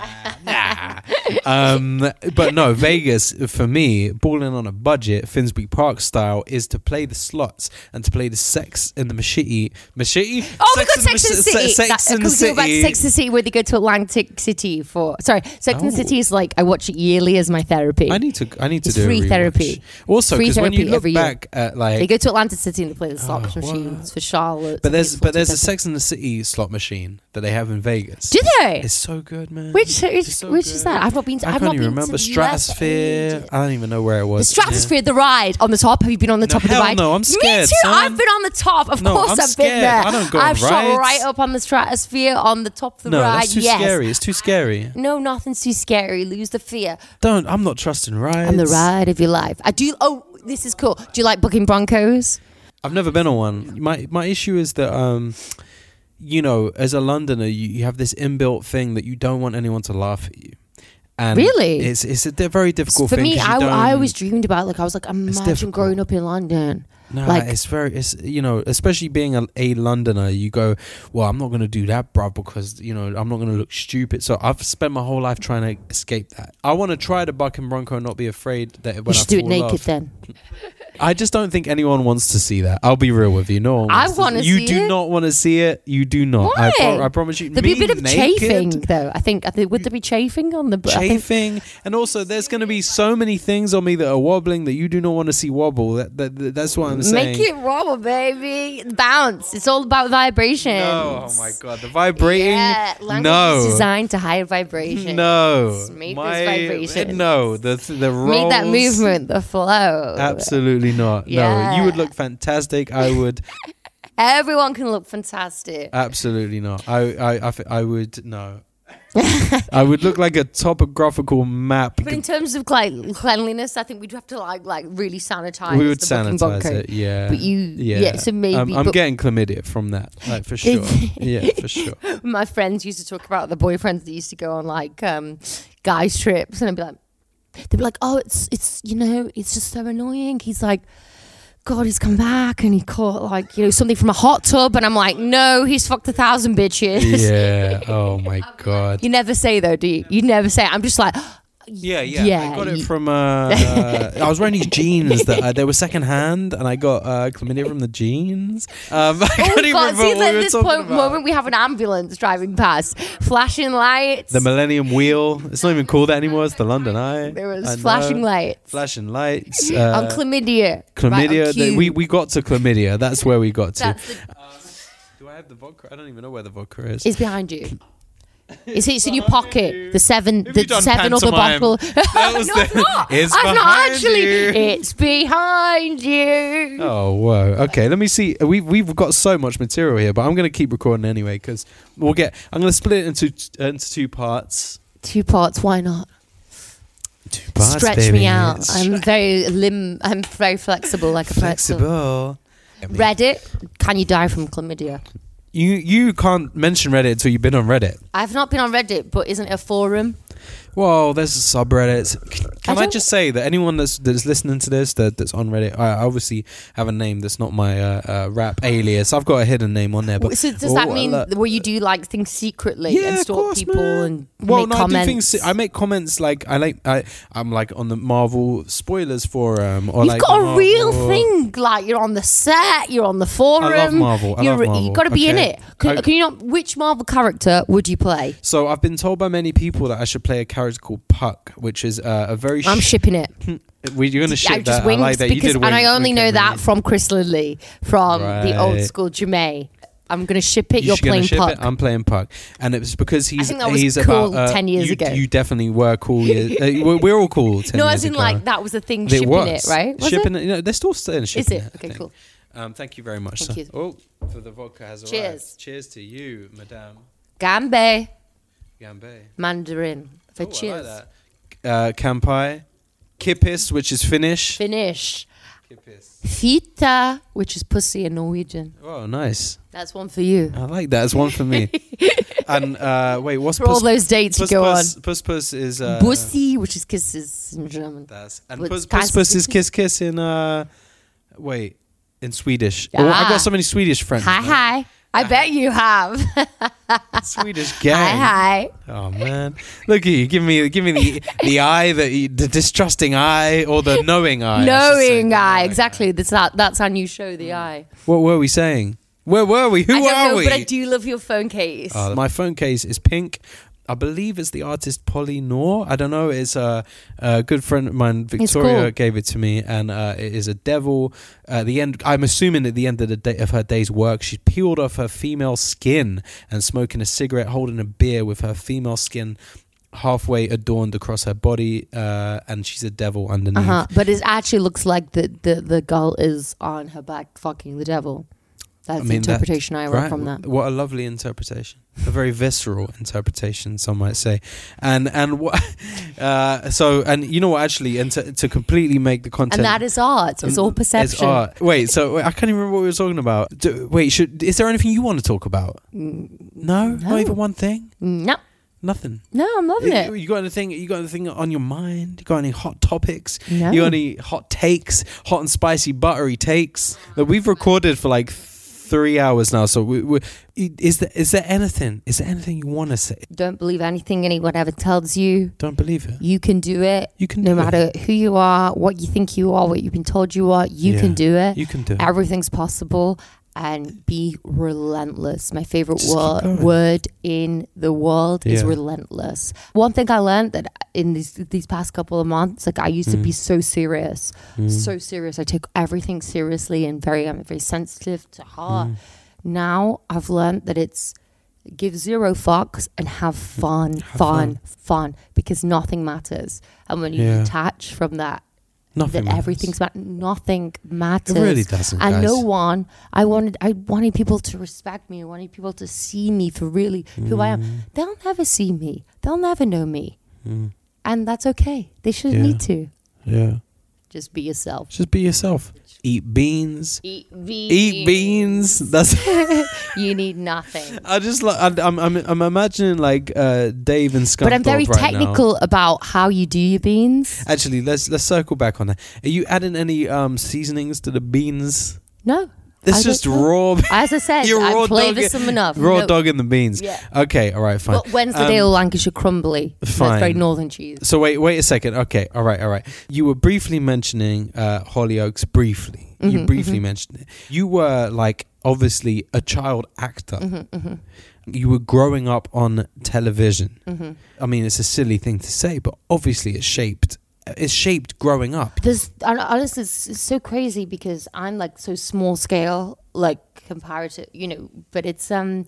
[SPEAKER 3] Nah. um, but no, Vegas for me, balling on a budget, Finsbury Park style, is to play the slots and to play the sex in the machete. Machete?
[SPEAKER 4] Oh my God,
[SPEAKER 3] in
[SPEAKER 4] Sex
[SPEAKER 3] the
[SPEAKER 4] and the
[SPEAKER 3] Machi-
[SPEAKER 4] City.
[SPEAKER 3] Se- Sex
[SPEAKER 4] That-
[SPEAKER 3] in the
[SPEAKER 4] can we go back to
[SPEAKER 3] City.
[SPEAKER 4] Sex and the City where they go to Atlantic City for... Sorry, Sex and the
[SPEAKER 3] Oh.
[SPEAKER 4] City is like, I watch it yearly as my therapy.
[SPEAKER 3] I need to. I need to
[SPEAKER 4] It's
[SPEAKER 3] do
[SPEAKER 4] free
[SPEAKER 3] a rewatch.
[SPEAKER 4] therapy.
[SPEAKER 3] Also,
[SPEAKER 4] Free
[SPEAKER 3] because when you
[SPEAKER 4] therapy
[SPEAKER 3] look
[SPEAKER 4] every year.
[SPEAKER 3] back at like,
[SPEAKER 4] They go to Atlantic City and they play the slot
[SPEAKER 3] Oh,
[SPEAKER 4] machines
[SPEAKER 3] what?
[SPEAKER 4] for Charlotte.
[SPEAKER 3] but there's but there's a Sex in the City slot machine that they have in Vegas.
[SPEAKER 4] Do they?
[SPEAKER 3] It's so good, man.
[SPEAKER 4] Which which,
[SPEAKER 3] It's so
[SPEAKER 4] which
[SPEAKER 3] good.
[SPEAKER 4] is that? I've not been to.
[SPEAKER 3] I
[SPEAKER 4] I've
[SPEAKER 3] can't
[SPEAKER 4] not
[SPEAKER 3] even
[SPEAKER 4] been
[SPEAKER 3] remember.
[SPEAKER 4] to the U S for
[SPEAKER 3] Stratosphere.
[SPEAKER 4] ages.
[SPEAKER 3] I don't even know where it
[SPEAKER 4] The
[SPEAKER 3] was.
[SPEAKER 4] Stratosphere, the ride on the top. Have you been on the
[SPEAKER 3] No,
[SPEAKER 4] top of the
[SPEAKER 3] hell
[SPEAKER 4] ride?
[SPEAKER 3] no, I'm scared,
[SPEAKER 4] Me too.
[SPEAKER 3] son.
[SPEAKER 4] I've been on the top. Of
[SPEAKER 3] No,
[SPEAKER 4] course,
[SPEAKER 3] I'm
[SPEAKER 4] I've
[SPEAKER 3] scared.
[SPEAKER 4] been there.
[SPEAKER 3] I don't go on
[SPEAKER 4] I've shot
[SPEAKER 3] rides.
[SPEAKER 4] right up on the Stratosphere on the top of the
[SPEAKER 3] No,
[SPEAKER 4] ride.
[SPEAKER 3] that's too
[SPEAKER 4] yes.
[SPEAKER 3] scary. It's too scary.
[SPEAKER 4] No, nothing's too scary. Lose the fear.
[SPEAKER 3] Don't. I'm not trusting rides.
[SPEAKER 4] On the ride of your life. I do. Oh, this is cool. Do you like booking Broncos?
[SPEAKER 3] I've never been on one. My my issue is that um, you know, as a Londoner, you, you have this inbuilt thing that you don't want anyone to laugh at you. And
[SPEAKER 4] Really?
[SPEAKER 3] It's it's a di- very difficult
[SPEAKER 4] For
[SPEAKER 3] thing.
[SPEAKER 4] me,
[SPEAKER 3] 'cause you
[SPEAKER 4] I,
[SPEAKER 3] don't-
[SPEAKER 4] I always dreamed about like I was like imagine
[SPEAKER 3] difficult.
[SPEAKER 4] growing up in London.
[SPEAKER 3] No,
[SPEAKER 4] like-
[SPEAKER 3] it's very, it's, you know, especially being a, a Londoner, you go, well, I'm not going to do that, bruv, because, you know, I'm not going to look stupid. So I've spent my whole life trying to escape that. I want to try the buck and bronco and not be afraid that when
[SPEAKER 4] You should
[SPEAKER 3] I
[SPEAKER 4] do it
[SPEAKER 3] fall
[SPEAKER 4] naked
[SPEAKER 3] off-
[SPEAKER 4] then.
[SPEAKER 3] I just don't think anyone wants to see that. I'll be real with you. No one
[SPEAKER 4] I
[SPEAKER 3] wants
[SPEAKER 4] wanna
[SPEAKER 3] to You
[SPEAKER 4] see
[SPEAKER 3] do
[SPEAKER 4] it.
[SPEAKER 3] not want to see it. You do not. I,
[SPEAKER 4] Why?
[SPEAKER 3] pro- I promise you.
[SPEAKER 4] There'd be a
[SPEAKER 3] Me
[SPEAKER 4] bit of
[SPEAKER 3] naked,
[SPEAKER 4] chafing though. I think. I think would there be chafing on the? I think-
[SPEAKER 3] Chafing, and also there's going to be so many things on me that are wobbling that you do not want to see wobble. That, that, that that's what I'm saying.
[SPEAKER 4] Make it wobble, baby. Bounce. It's all about vibrations.
[SPEAKER 3] No, oh my god, the vibrating.
[SPEAKER 4] Yeah, language
[SPEAKER 3] no,
[SPEAKER 4] is designed to higher vibrations.
[SPEAKER 3] no,
[SPEAKER 4] Make
[SPEAKER 3] my
[SPEAKER 4] those vibrations.
[SPEAKER 3] no, the the rolls,
[SPEAKER 4] Make that movement, the flow.
[SPEAKER 3] Absolutely not. No,
[SPEAKER 4] Yeah.
[SPEAKER 3] you would look fantastic. I would
[SPEAKER 4] Everyone can look fantastic.
[SPEAKER 3] absolutely not. I I I, thi- I would no. I would look like a topographical map.
[SPEAKER 4] But in terms of like cleanliness, I think we'd have to like like really sanitize.
[SPEAKER 3] We would
[SPEAKER 4] the booking
[SPEAKER 3] sanitize
[SPEAKER 4] bunker.
[SPEAKER 3] it, yeah.
[SPEAKER 4] But you,
[SPEAKER 3] yeah.
[SPEAKER 4] yeah. So maybe.
[SPEAKER 3] I'm, I'm
[SPEAKER 4] but
[SPEAKER 3] getting chlamydia from that, like for sure. Yeah, for sure.
[SPEAKER 4] my friends used to talk about the boyfriends that used to go on like um, guys trips, and I'd be like, they'd be like, oh, it's it's you know, it's just so annoying. He's like, God, he's come back and he caught like you know something from a hot tub, and I'm like, no, he's fucked a thousand bitches.
[SPEAKER 3] Yeah. Oh my god.
[SPEAKER 4] You never say though, do you? You never say. I'm just like.
[SPEAKER 3] Yeah, yeah,
[SPEAKER 4] Yeah,
[SPEAKER 3] I got it
[SPEAKER 4] you-
[SPEAKER 3] from. Uh, uh, I was wearing these jeans that uh, they were second hand, and I got uh, chlamydia from the jeans. Um, I
[SPEAKER 4] Oh
[SPEAKER 3] can't even
[SPEAKER 4] God!
[SPEAKER 3] remember
[SPEAKER 4] See,
[SPEAKER 3] what we
[SPEAKER 4] at
[SPEAKER 3] were
[SPEAKER 4] this
[SPEAKER 3] talking
[SPEAKER 4] point,
[SPEAKER 3] about.
[SPEAKER 4] moment we have an ambulance driving past, flashing lights.
[SPEAKER 3] The Millennium Wheel. It's not even called that anymore. It's the London Eye.
[SPEAKER 4] there was
[SPEAKER 3] I know.
[SPEAKER 4] flashing lights.
[SPEAKER 3] Flashing lights.
[SPEAKER 4] on
[SPEAKER 3] Uh,
[SPEAKER 4] chlamydia.
[SPEAKER 3] chlamydia.
[SPEAKER 4] Right, on
[SPEAKER 3] the-
[SPEAKER 4] cue.
[SPEAKER 3] we we got to chlamydia. That's where we got to.
[SPEAKER 4] That's the,
[SPEAKER 3] Do I have the vodka? I don't even know where the vodka is.
[SPEAKER 4] it's behind you. It's, it's in your pocket. The seven,
[SPEAKER 3] Have you
[SPEAKER 4] the
[SPEAKER 3] done
[SPEAKER 4] seven other
[SPEAKER 3] pantomime?
[SPEAKER 4] bottle.
[SPEAKER 3] That was
[SPEAKER 4] no,
[SPEAKER 3] the-
[SPEAKER 4] I've not.
[SPEAKER 3] It's
[SPEAKER 4] I've not
[SPEAKER 3] behind
[SPEAKER 4] actually.
[SPEAKER 3] you.
[SPEAKER 4] It's behind you.
[SPEAKER 3] Oh whoa! Okay, let me see. We we've got so much material here, but I'm gonna keep recording anyway because we'll get. I'm gonna split it into uh, into two parts.
[SPEAKER 4] Two parts. Why not?
[SPEAKER 3] Two parts,
[SPEAKER 4] Stretch
[SPEAKER 3] baby.
[SPEAKER 4] me out.
[SPEAKER 3] It's
[SPEAKER 4] I'm very limb. I'm very flexible, like a pretzel.
[SPEAKER 3] flexible.
[SPEAKER 4] Reddit. Can you die from chlamydia?
[SPEAKER 3] You you can't mention Reddit until you've been on Reddit.
[SPEAKER 4] I've not been on Reddit, but isn't it a forum?
[SPEAKER 3] Whoa, there's subreddits. Can I,
[SPEAKER 4] I
[SPEAKER 3] I just say that anyone that's that's listening to this that, that's on Reddit, I obviously have a name that's not my uh, uh, rap alias. I've got a hidden name on there. But
[SPEAKER 4] So does
[SPEAKER 3] oh,
[SPEAKER 4] that mean
[SPEAKER 3] uh,
[SPEAKER 4] where you do like things secretly
[SPEAKER 3] yeah,
[SPEAKER 4] and
[SPEAKER 3] of
[SPEAKER 4] stalk
[SPEAKER 3] course,
[SPEAKER 4] people
[SPEAKER 3] man.
[SPEAKER 4] and
[SPEAKER 3] well,
[SPEAKER 4] make
[SPEAKER 3] no,
[SPEAKER 4] comments?
[SPEAKER 3] I do things. I make comments like I like. I I'm like on the Marvel spoilers forum. Or
[SPEAKER 4] You've
[SPEAKER 3] like
[SPEAKER 4] got
[SPEAKER 3] the
[SPEAKER 4] a real
[SPEAKER 3] Marvel-
[SPEAKER 4] thing. Like you're on the set, you're on the forum.
[SPEAKER 3] I love Marvel. I
[SPEAKER 4] you're,
[SPEAKER 3] love Marvel.
[SPEAKER 4] You've got to be in
[SPEAKER 3] Okay.
[SPEAKER 4] it. Can,
[SPEAKER 3] I-
[SPEAKER 4] can you not? Which Marvel character would you play?
[SPEAKER 3] So I've been told by many people that I should play a character called Puck, which is uh, a very.
[SPEAKER 4] I'm
[SPEAKER 3] sh-
[SPEAKER 4] shipping it.
[SPEAKER 3] we, you're gonna ship
[SPEAKER 4] I
[SPEAKER 3] that.
[SPEAKER 4] just
[SPEAKER 3] I
[SPEAKER 4] winked
[SPEAKER 3] like that. You
[SPEAKER 4] because,
[SPEAKER 3] did
[SPEAKER 4] and
[SPEAKER 3] wink.
[SPEAKER 4] I only
[SPEAKER 3] Okay,
[SPEAKER 4] know that
[SPEAKER 3] brilliant.
[SPEAKER 4] from Chris Lindley from the old
[SPEAKER 3] Right.
[SPEAKER 4] school Jamae. I'm gonna ship it.
[SPEAKER 3] You
[SPEAKER 4] You're
[SPEAKER 3] should gonna
[SPEAKER 4] playing
[SPEAKER 3] ship
[SPEAKER 4] Puck.
[SPEAKER 3] it. I'm playing Puck, and it was because he's
[SPEAKER 4] think that was
[SPEAKER 3] he's
[SPEAKER 4] cool
[SPEAKER 3] about uh,
[SPEAKER 4] ten years
[SPEAKER 3] you,
[SPEAKER 4] ago.
[SPEAKER 3] You definitely were cool. Years, uh, we're, we're all cool. ten
[SPEAKER 4] no,
[SPEAKER 3] years
[SPEAKER 4] as in
[SPEAKER 3] ago.
[SPEAKER 4] like that was a thing.
[SPEAKER 3] It
[SPEAKER 4] Shipping
[SPEAKER 3] was.
[SPEAKER 4] it, right? Was
[SPEAKER 3] shipping
[SPEAKER 4] it?
[SPEAKER 3] it? You know, they're still still shipping
[SPEAKER 4] Is it?
[SPEAKER 3] I
[SPEAKER 4] Okay,
[SPEAKER 3] think.
[SPEAKER 4] cool.
[SPEAKER 3] Um, thank you very much.
[SPEAKER 4] Thank
[SPEAKER 3] sir.
[SPEAKER 4] you.
[SPEAKER 3] Oh, for the vodka has
[SPEAKER 4] Cheers.
[SPEAKER 3] arrived. Cheers to you, Madame
[SPEAKER 4] Gambe
[SPEAKER 3] Gambe.
[SPEAKER 4] Mandarin for
[SPEAKER 3] Oh,
[SPEAKER 4] cheers.
[SPEAKER 3] I like that. Uh, Kampai, Kippis, which is Finnish.
[SPEAKER 4] Finish.
[SPEAKER 3] Kippis.
[SPEAKER 4] Fita, which is pussy in Norwegian.
[SPEAKER 3] Oh, nice.
[SPEAKER 4] That's one for you.
[SPEAKER 3] I like that. It's one for me. And uh, wait, what's
[SPEAKER 4] For all
[SPEAKER 3] puss?
[SPEAKER 4] those dates
[SPEAKER 3] Puss
[SPEAKER 4] you go
[SPEAKER 3] puss,
[SPEAKER 4] on.
[SPEAKER 3] Puss puss is uh,
[SPEAKER 4] Bussy, which is kisses in German.
[SPEAKER 3] That's and
[SPEAKER 4] But
[SPEAKER 3] puss
[SPEAKER 4] kinds
[SPEAKER 3] puss
[SPEAKER 4] of
[SPEAKER 3] puss is
[SPEAKER 4] kisses.
[SPEAKER 3] kiss kiss in uh wait in Swedish. Oh, I've
[SPEAKER 4] Ah.
[SPEAKER 3] got so many Swedish friends.
[SPEAKER 4] Hi,
[SPEAKER 3] man.
[SPEAKER 4] hi. I bet you have.
[SPEAKER 3] Swedish gang.
[SPEAKER 4] Hi, hi.
[SPEAKER 3] Oh man, look at you! Give me, give me the the eye, the the distrusting eye, or the knowing eye. I should say.
[SPEAKER 4] Knowing
[SPEAKER 3] The
[SPEAKER 4] eye.
[SPEAKER 3] knowing
[SPEAKER 4] Exactly. That's that. That's our new show, The Eye.
[SPEAKER 3] What were we saying? Where were we? Who
[SPEAKER 4] I don't
[SPEAKER 3] are
[SPEAKER 4] know,
[SPEAKER 3] we?
[SPEAKER 4] but I do love your phone case.
[SPEAKER 3] Uh, my phone case is pink. I believe it's the artist Polly Noor. I don't know. It's a, a good friend of mine, Victoria,
[SPEAKER 4] cool.
[SPEAKER 3] gave it to me, and uh, it is a devil. At the end, I'm assuming at the end of the day of her day's work, she peeled off her female skin and smoking a cigarette, holding a beer with her female skin halfway adorned across her body, uh, and she's a devil underneath.
[SPEAKER 4] Uh-huh. But it actually looks like the, the, the girl is on her back fucking the devil. That's
[SPEAKER 3] I mean,
[SPEAKER 4] the interpretation
[SPEAKER 3] that,
[SPEAKER 4] I read
[SPEAKER 3] right?
[SPEAKER 4] from that.
[SPEAKER 3] What a lovely interpretation. A very visceral interpretation, some might say. And and what uh, so and you know what actually and to, to completely make the content
[SPEAKER 4] And that is art. It's all
[SPEAKER 3] um,
[SPEAKER 4] perception.
[SPEAKER 3] It's art. Wait, so wait, I can't even remember what we were talking about. Do, wait, should is there anything you want to talk about? No?
[SPEAKER 4] no.
[SPEAKER 3] Not even one thing?
[SPEAKER 4] No.
[SPEAKER 3] Nothing.
[SPEAKER 4] No, I'm loving
[SPEAKER 3] You,
[SPEAKER 4] it.
[SPEAKER 3] you got anything you got anything on your mind? You got any hot topics?
[SPEAKER 4] No.
[SPEAKER 3] You got any hot takes? Hot and spicy buttery takes? That we've recorded for like three hours now. So we, we, is there is there anything? Is there anything you want to say?
[SPEAKER 4] Don't believe anything anyone ever tells you.
[SPEAKER 3] Don't believe it.
[SPEAKER 4] You can do it.
[SPEAKER 3] You can
[SPEAKER 4] no
[SPEAKER 3] do
[SPEAKER 4] matter who you are, what you think you are, what you've been told you are, you
[SPEAKER 3] Yeah.
[SPEAKER 4] can do it.
[SPEAKER 3] You can do it.
[SPEAKER 4] Everything's possible. And be relentless. My favorite
[SPEAKER 3] Just keep
[SPEAKER 4] word,
[SPEAKER 3] going.
[SPEAKER 4] word in the world is
[SPEAKER 3] Yeah.
[SPEAKER 4] relentless. One thing I learned that in these these past couple of months, like I used to
[SPEAKER 3] Mm.
[SPEAKER 4] be so serious, so serious. I took everything seriously and very, I'm very sensitive to heart.
[SPEAKER 3] Mm.
[SPEAKER 4] Now I've learned that it's give zero fucks and have fun,
[SPEAKER 3] Have
[SPEAKER 4] fun, fun, because nothing matters. And when you
[SPEAKER 3] Yeah.
[SPEAKER 4] detach from that,
[SPEAKER 3] Nothing.
[SPEAKER 4] that
[SPEAKER 3] matters.
[SPEAKER 4] everything's ma- nothing matters.
[SPEAKER 3] It really doesn't,
[SPEAKER 4] And
[SPEAKER 3] guys.
[SPEAKER 4] no one. I wanted. I wanted people to respect me. I wanted people to see me for really who I am. They'll never see me. They'll never know me,
[SPEAKER 3] Mm.
[SPEAKER 4] and that's okay. They shouldn't
[SPEAKER 3] Yeah.
[SPEAKER 4] need to.
[SPEAKER 3] Yeah.
[SPEAKER 4] Just be yourself.
[SPEAKER 3] Just be yourself. Eat beans.
[SPEAKER 4] Eat beans.
[SPEAKER 3] Eat beans. That's.
[SPEAKER 4] You need nothing.
[SPEAKER 3] I just like. I, I'm. I'm. I'm imagining like uh, Dave and Scunthorpe
[SPEAKER 4] But I'm very
[SPEAKER 3] right now.
[SPEAKER 4] technical about how you do your beans.
[SPEAKER 3] Actually, let's let's circle back on that. Are you adding any um seasonings to the beans?
[SPEAKER 4] No.
[SPEAKER 3] It's
[SPEAKER 4] I
[SPEAKER 3] just
[SPEAKER 4] don't know.
[SPEAKER 3] raw.
[SPEAKER 4] As I said,
[SPEAKER 3] You're raw
[SPEAKER 4] I'm
[SPEAKER 3] dog-
[SPEAKER 4] flavoursome enough.
[SPEAKER 3] Raw
[SPEAKER 4] No.
[SPEAKER 3] dog in the beans.
[SPEAKER 4] Yeah.
[SPEAKER 3] Okay. All right. Fine.
[SPEAKER 4] But Wednesday
[SPEAKER 3] Um,
[SPEAKER 4] Lancashire crumbly.
[SPEAKER 3] fine.
[SPEAKER 4] That's very northern cheese.
[SPEAKER 3] So wait, wait a second. Okay, all right, all right. You were briefly mentioning uh, Hollyoaks. Briefly, you
[SPEAKER 4] Mhm,
[SPEAKER 3] briefly
[SPEAKER 4] mhm.
[SPEAKER 3] mentioned it. You were like obviously a child actor.
[SPEAKER 4] Mhm, mhm,
[SPEAKER 3] You were growing up on television.
[SPEAKER 4] mhm.
[SPEAKER 3] I mean, it's a silly thing to say, but obviously it's shaped. It's shaped growing up.
[SPEAKER 4] This hon- honestly, it's, it's so crazy because I'm like so small scale, like comparative, you know. But it's um,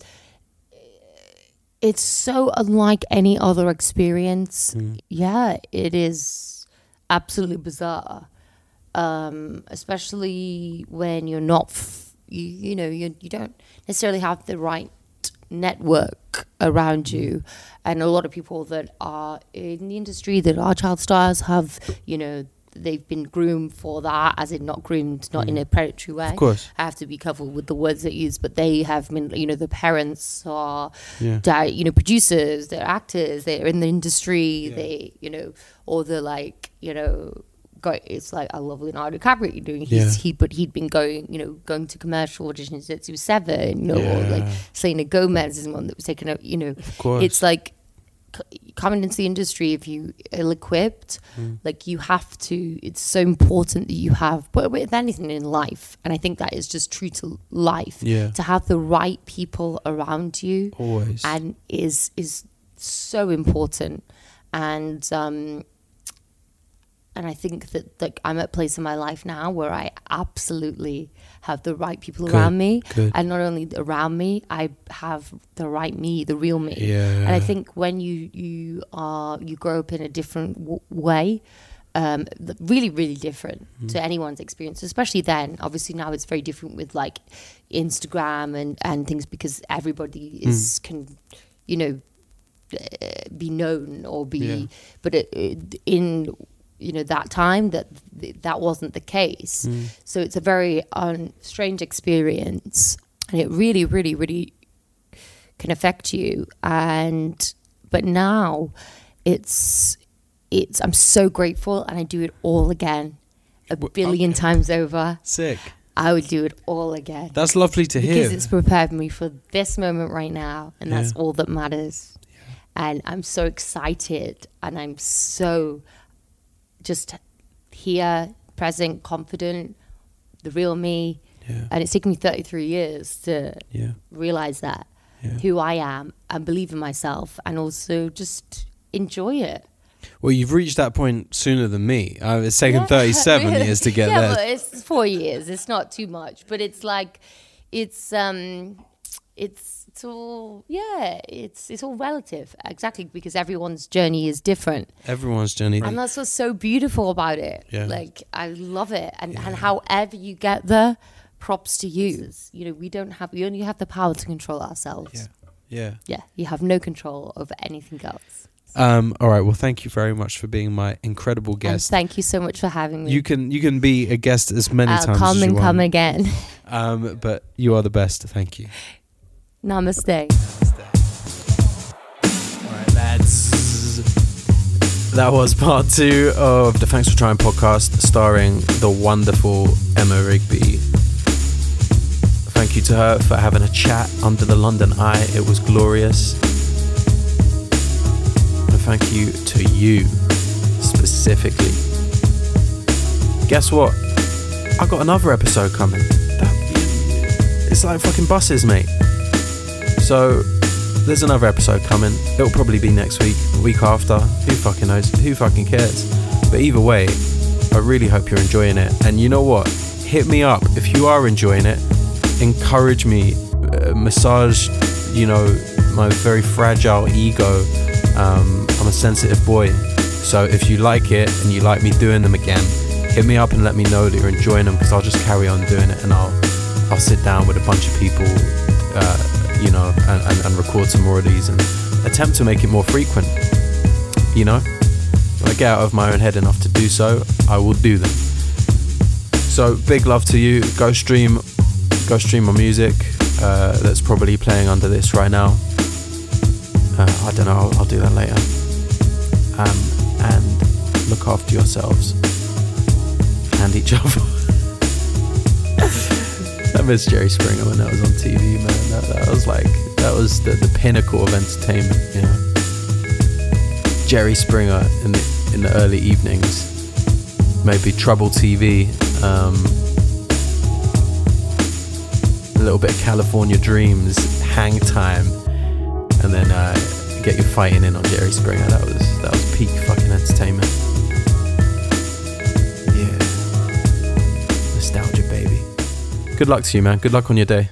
[SPEAKER 4] it's so unlike any other experience.
[SPEAKER 3] Mm.
[SPEAKER 4] Yeah, it is absolutely bizarre. Um, especially when you're not, f- you you know, you you don't necessarily have the right network around you, and a lot of people that are in the industry that are child stars have, you know, they've been groomed for that, as in not groomed, not mm. in a predatory way.
[SPEAKER 3] Of course.
[SPEAKER 4] I have to be careful with the words that I use, but they have been, you know, the parents are,
[SPEAKER 3] yeah.
[SPEAKER 4] di- you know, producers, they're actors, they're in the industry,
[SPEAKER 3] yeah.
[SPEAKER 4] they, you know, or they're like, you know, go, it's like, I love Leonardo DiCaprio doing, he's, yeah. he, but he'd been going, you know, going to commercial auditions since he was seven, you know,
[SPEAKER 3] yeah.
[SPEAKER 4] or like Selena Gomez is one that was taken up, you know,
[SPEAKER 3] of course.
[SPEAKER 4] It's like, coming into the industry, if you ill-equipped, mm. like you have to, it's so important that you have, but with anything in life, and I think that is just true to life,
[SPEAKER 3] yeah.
[SPEAKER 4] to have the right people around you
[SPEAKER 3] always,
[SPEAKER 4] and is is so important. And um and I think that like I'm at a place in my life now where I absolutely have the right people
[SPEAKER 3] good,
[SPEAKER 4] around me,
[SPEAKER 3] good.
[SPEAKER 4] and not only around me, I have the right me, the real me.
[SPEAKER 3] Yeah.
[SPEAKER 4] And I think when you you are you grow up in a different w- way, um, really really different mm. to anyone's experience, especially then. Obviously now it's very different with like Instagram and and things, because everybody is mm. can, you know, uh, be known or be, yeah. but it, it, in you know, that time that that wasn't the case. Mm. So it's a very um, strange experience, and it really, really, really can affect you. And but now it's it's I'm so grateful, and I do it all again, a billion okay. times over.
[SPEAKER 3] Sick.
[SPEAKER 4] I would do it all again.
[SPEAKER 3] That's lovely to
[SPEAKER 4] because
[SPEAKER 3] hear.
[SPEAKER 4] Because it's prepared me for this moment right now, and that's yeah. all that matters. Yeah. And I'm so excited, and I'm so just here, present, confident, the real me.
[SPEAKER 3] Yeah.
[SPEAKER 4] And it's taken me thirty-three years to
[SPEAKER 3] yeah.
[SPEAKER 4] realize that,
[SPEAKER 3] yeah.
[SPEAKER 4] who I am, and believe in myself, and also just enjoy it.
[SPEAKER 3] Well, you've reached that point sooner than me. Uh, it's taken yeah. thirty-seven years to get
[SPEAKER 4] yeah,
[SPEAKER 3] there.
[SPEAKER 4] Yeah, but it's four years. It's not too much. But it's like, it's, um, it's, it's all, yeah, it's it's all relative. Exactly, because everyone's journey is different.
[SPEAKER 3] Everyone's journey.
[SPEAKER 4] And that's what's so beautiful about it.
[SPEAKER 3] Yeah.
[SPEAKER 4] Like, I love it. And,
[SPEAKER 3] yeah.
[SPEAKER 4] and however you get there, props to you. You know, we don't have, we only have the power to control ourselves.
[SPEAKER 3] Yeah. Yeah.
[SPEAKER 4] Yeah. You have no control over anything else.
[SPEAKER 3] Um, all right. Well, thank you very much for being my incredible guest.
[SPEAKER 4] And thank you so much for having me.
[SPEAKER 3] You can you can be a guest as many
[SPEAKER 4] I'll
[SPEAKER 3] times
[SPEAKER 4] come
[SPEAKER 3] as you
[SPEAKER 4] and
[SPEAKER 3] want.
[SPEAKER 4] come again.
[SPEAKER 3] Um, but you are the best. Thank you.
[SPEAKER 4] Namaste.
[SPEAKER 3] Namaste. All right, lads. That was part two of the Thanks for Trying podcast, starring the wonderful Emma Rigby. Thank you to her for having a chat under the London Eye. It was glorious. And thank you to you specifically. Guess what? I got another episode coming. That, it's like fucking buses, mate. So there's another episode coming. It'll probably be next week, week after. Who fucking knows? Who fucking cares? But either way, I really hope you're enjoying it. And you know what? Hit me up if you are enjoying it. Encourage me, uh, massage, you know, my very fragile ego. Um, I'm a sensitive boy. So if you like it and you like me doing them again, hit me up and let me know that you're enjoying them, because I'll just carry on doing it, and I'll I'll sit down with a bunch of people, uh, you know, and, and, and record some more of these and attempt to make it more frequent. You know, when I get out of my own head enough to do so, I will do them. So big love to you. Go stream, go stream my music. Uh, that's probably playing under this right now. Uh, I don't know. I'll, I'll do that later. Um, and look after yourselves and each other. I miss Jerry Springer when that was on T V, man. That, that was like, that was the, the pinnacle of entertainment, you know. Jerry Springer in the in the early evenings, maybe Trouble T V, um, a little bit of California Dreams, Hang Time, and then uh, get your fighting in on Jerry Springer. That was that was peak fucking entertainment. Yeah, nostalgia, baby. Good luck to you, man. Good luck on your day.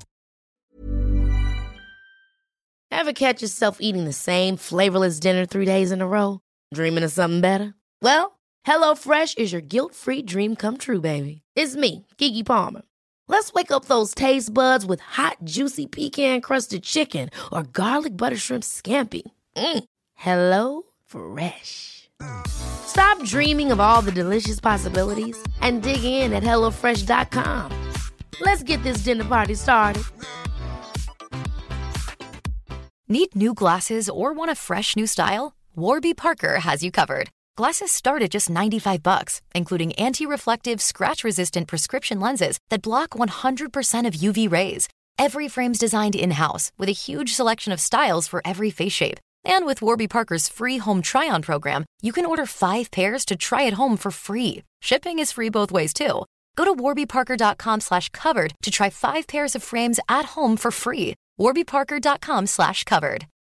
[SPEAKER 1] Ever catch yourself eating the same flavorless dinner three days in a row? Dreaming of something better? Well, HelloFresh is your guilt-free dream come true, baby. It's me, Keke Palmer. Let's wake up those taste buds with hot, juicy pecan-crusted chicken or garlic butter shrimp scampi. Mm. Hello Fresh. Stop dreaming of all the delicious possibilities and dig in at hello fresh dot com. Let's get this dinner party started.
[SPEAKER 6] Need new glasses or want a fresh new style? Warby Parker has you covered. Glasses start at just ninety-five bucks, including anti-reflective, scratch-resistant prescription lenses that block one hundred percent of U V rays. Every frame's designed in-house with a huge selection of styles for every face shape. And with Warby Parker's free home try-on program, you can order five pairs to try at home for free. Shipping is free both ways, too. Go to warby parker dot com slash covered to try five pairs of frames at home for free. warby parker dot com slash covered.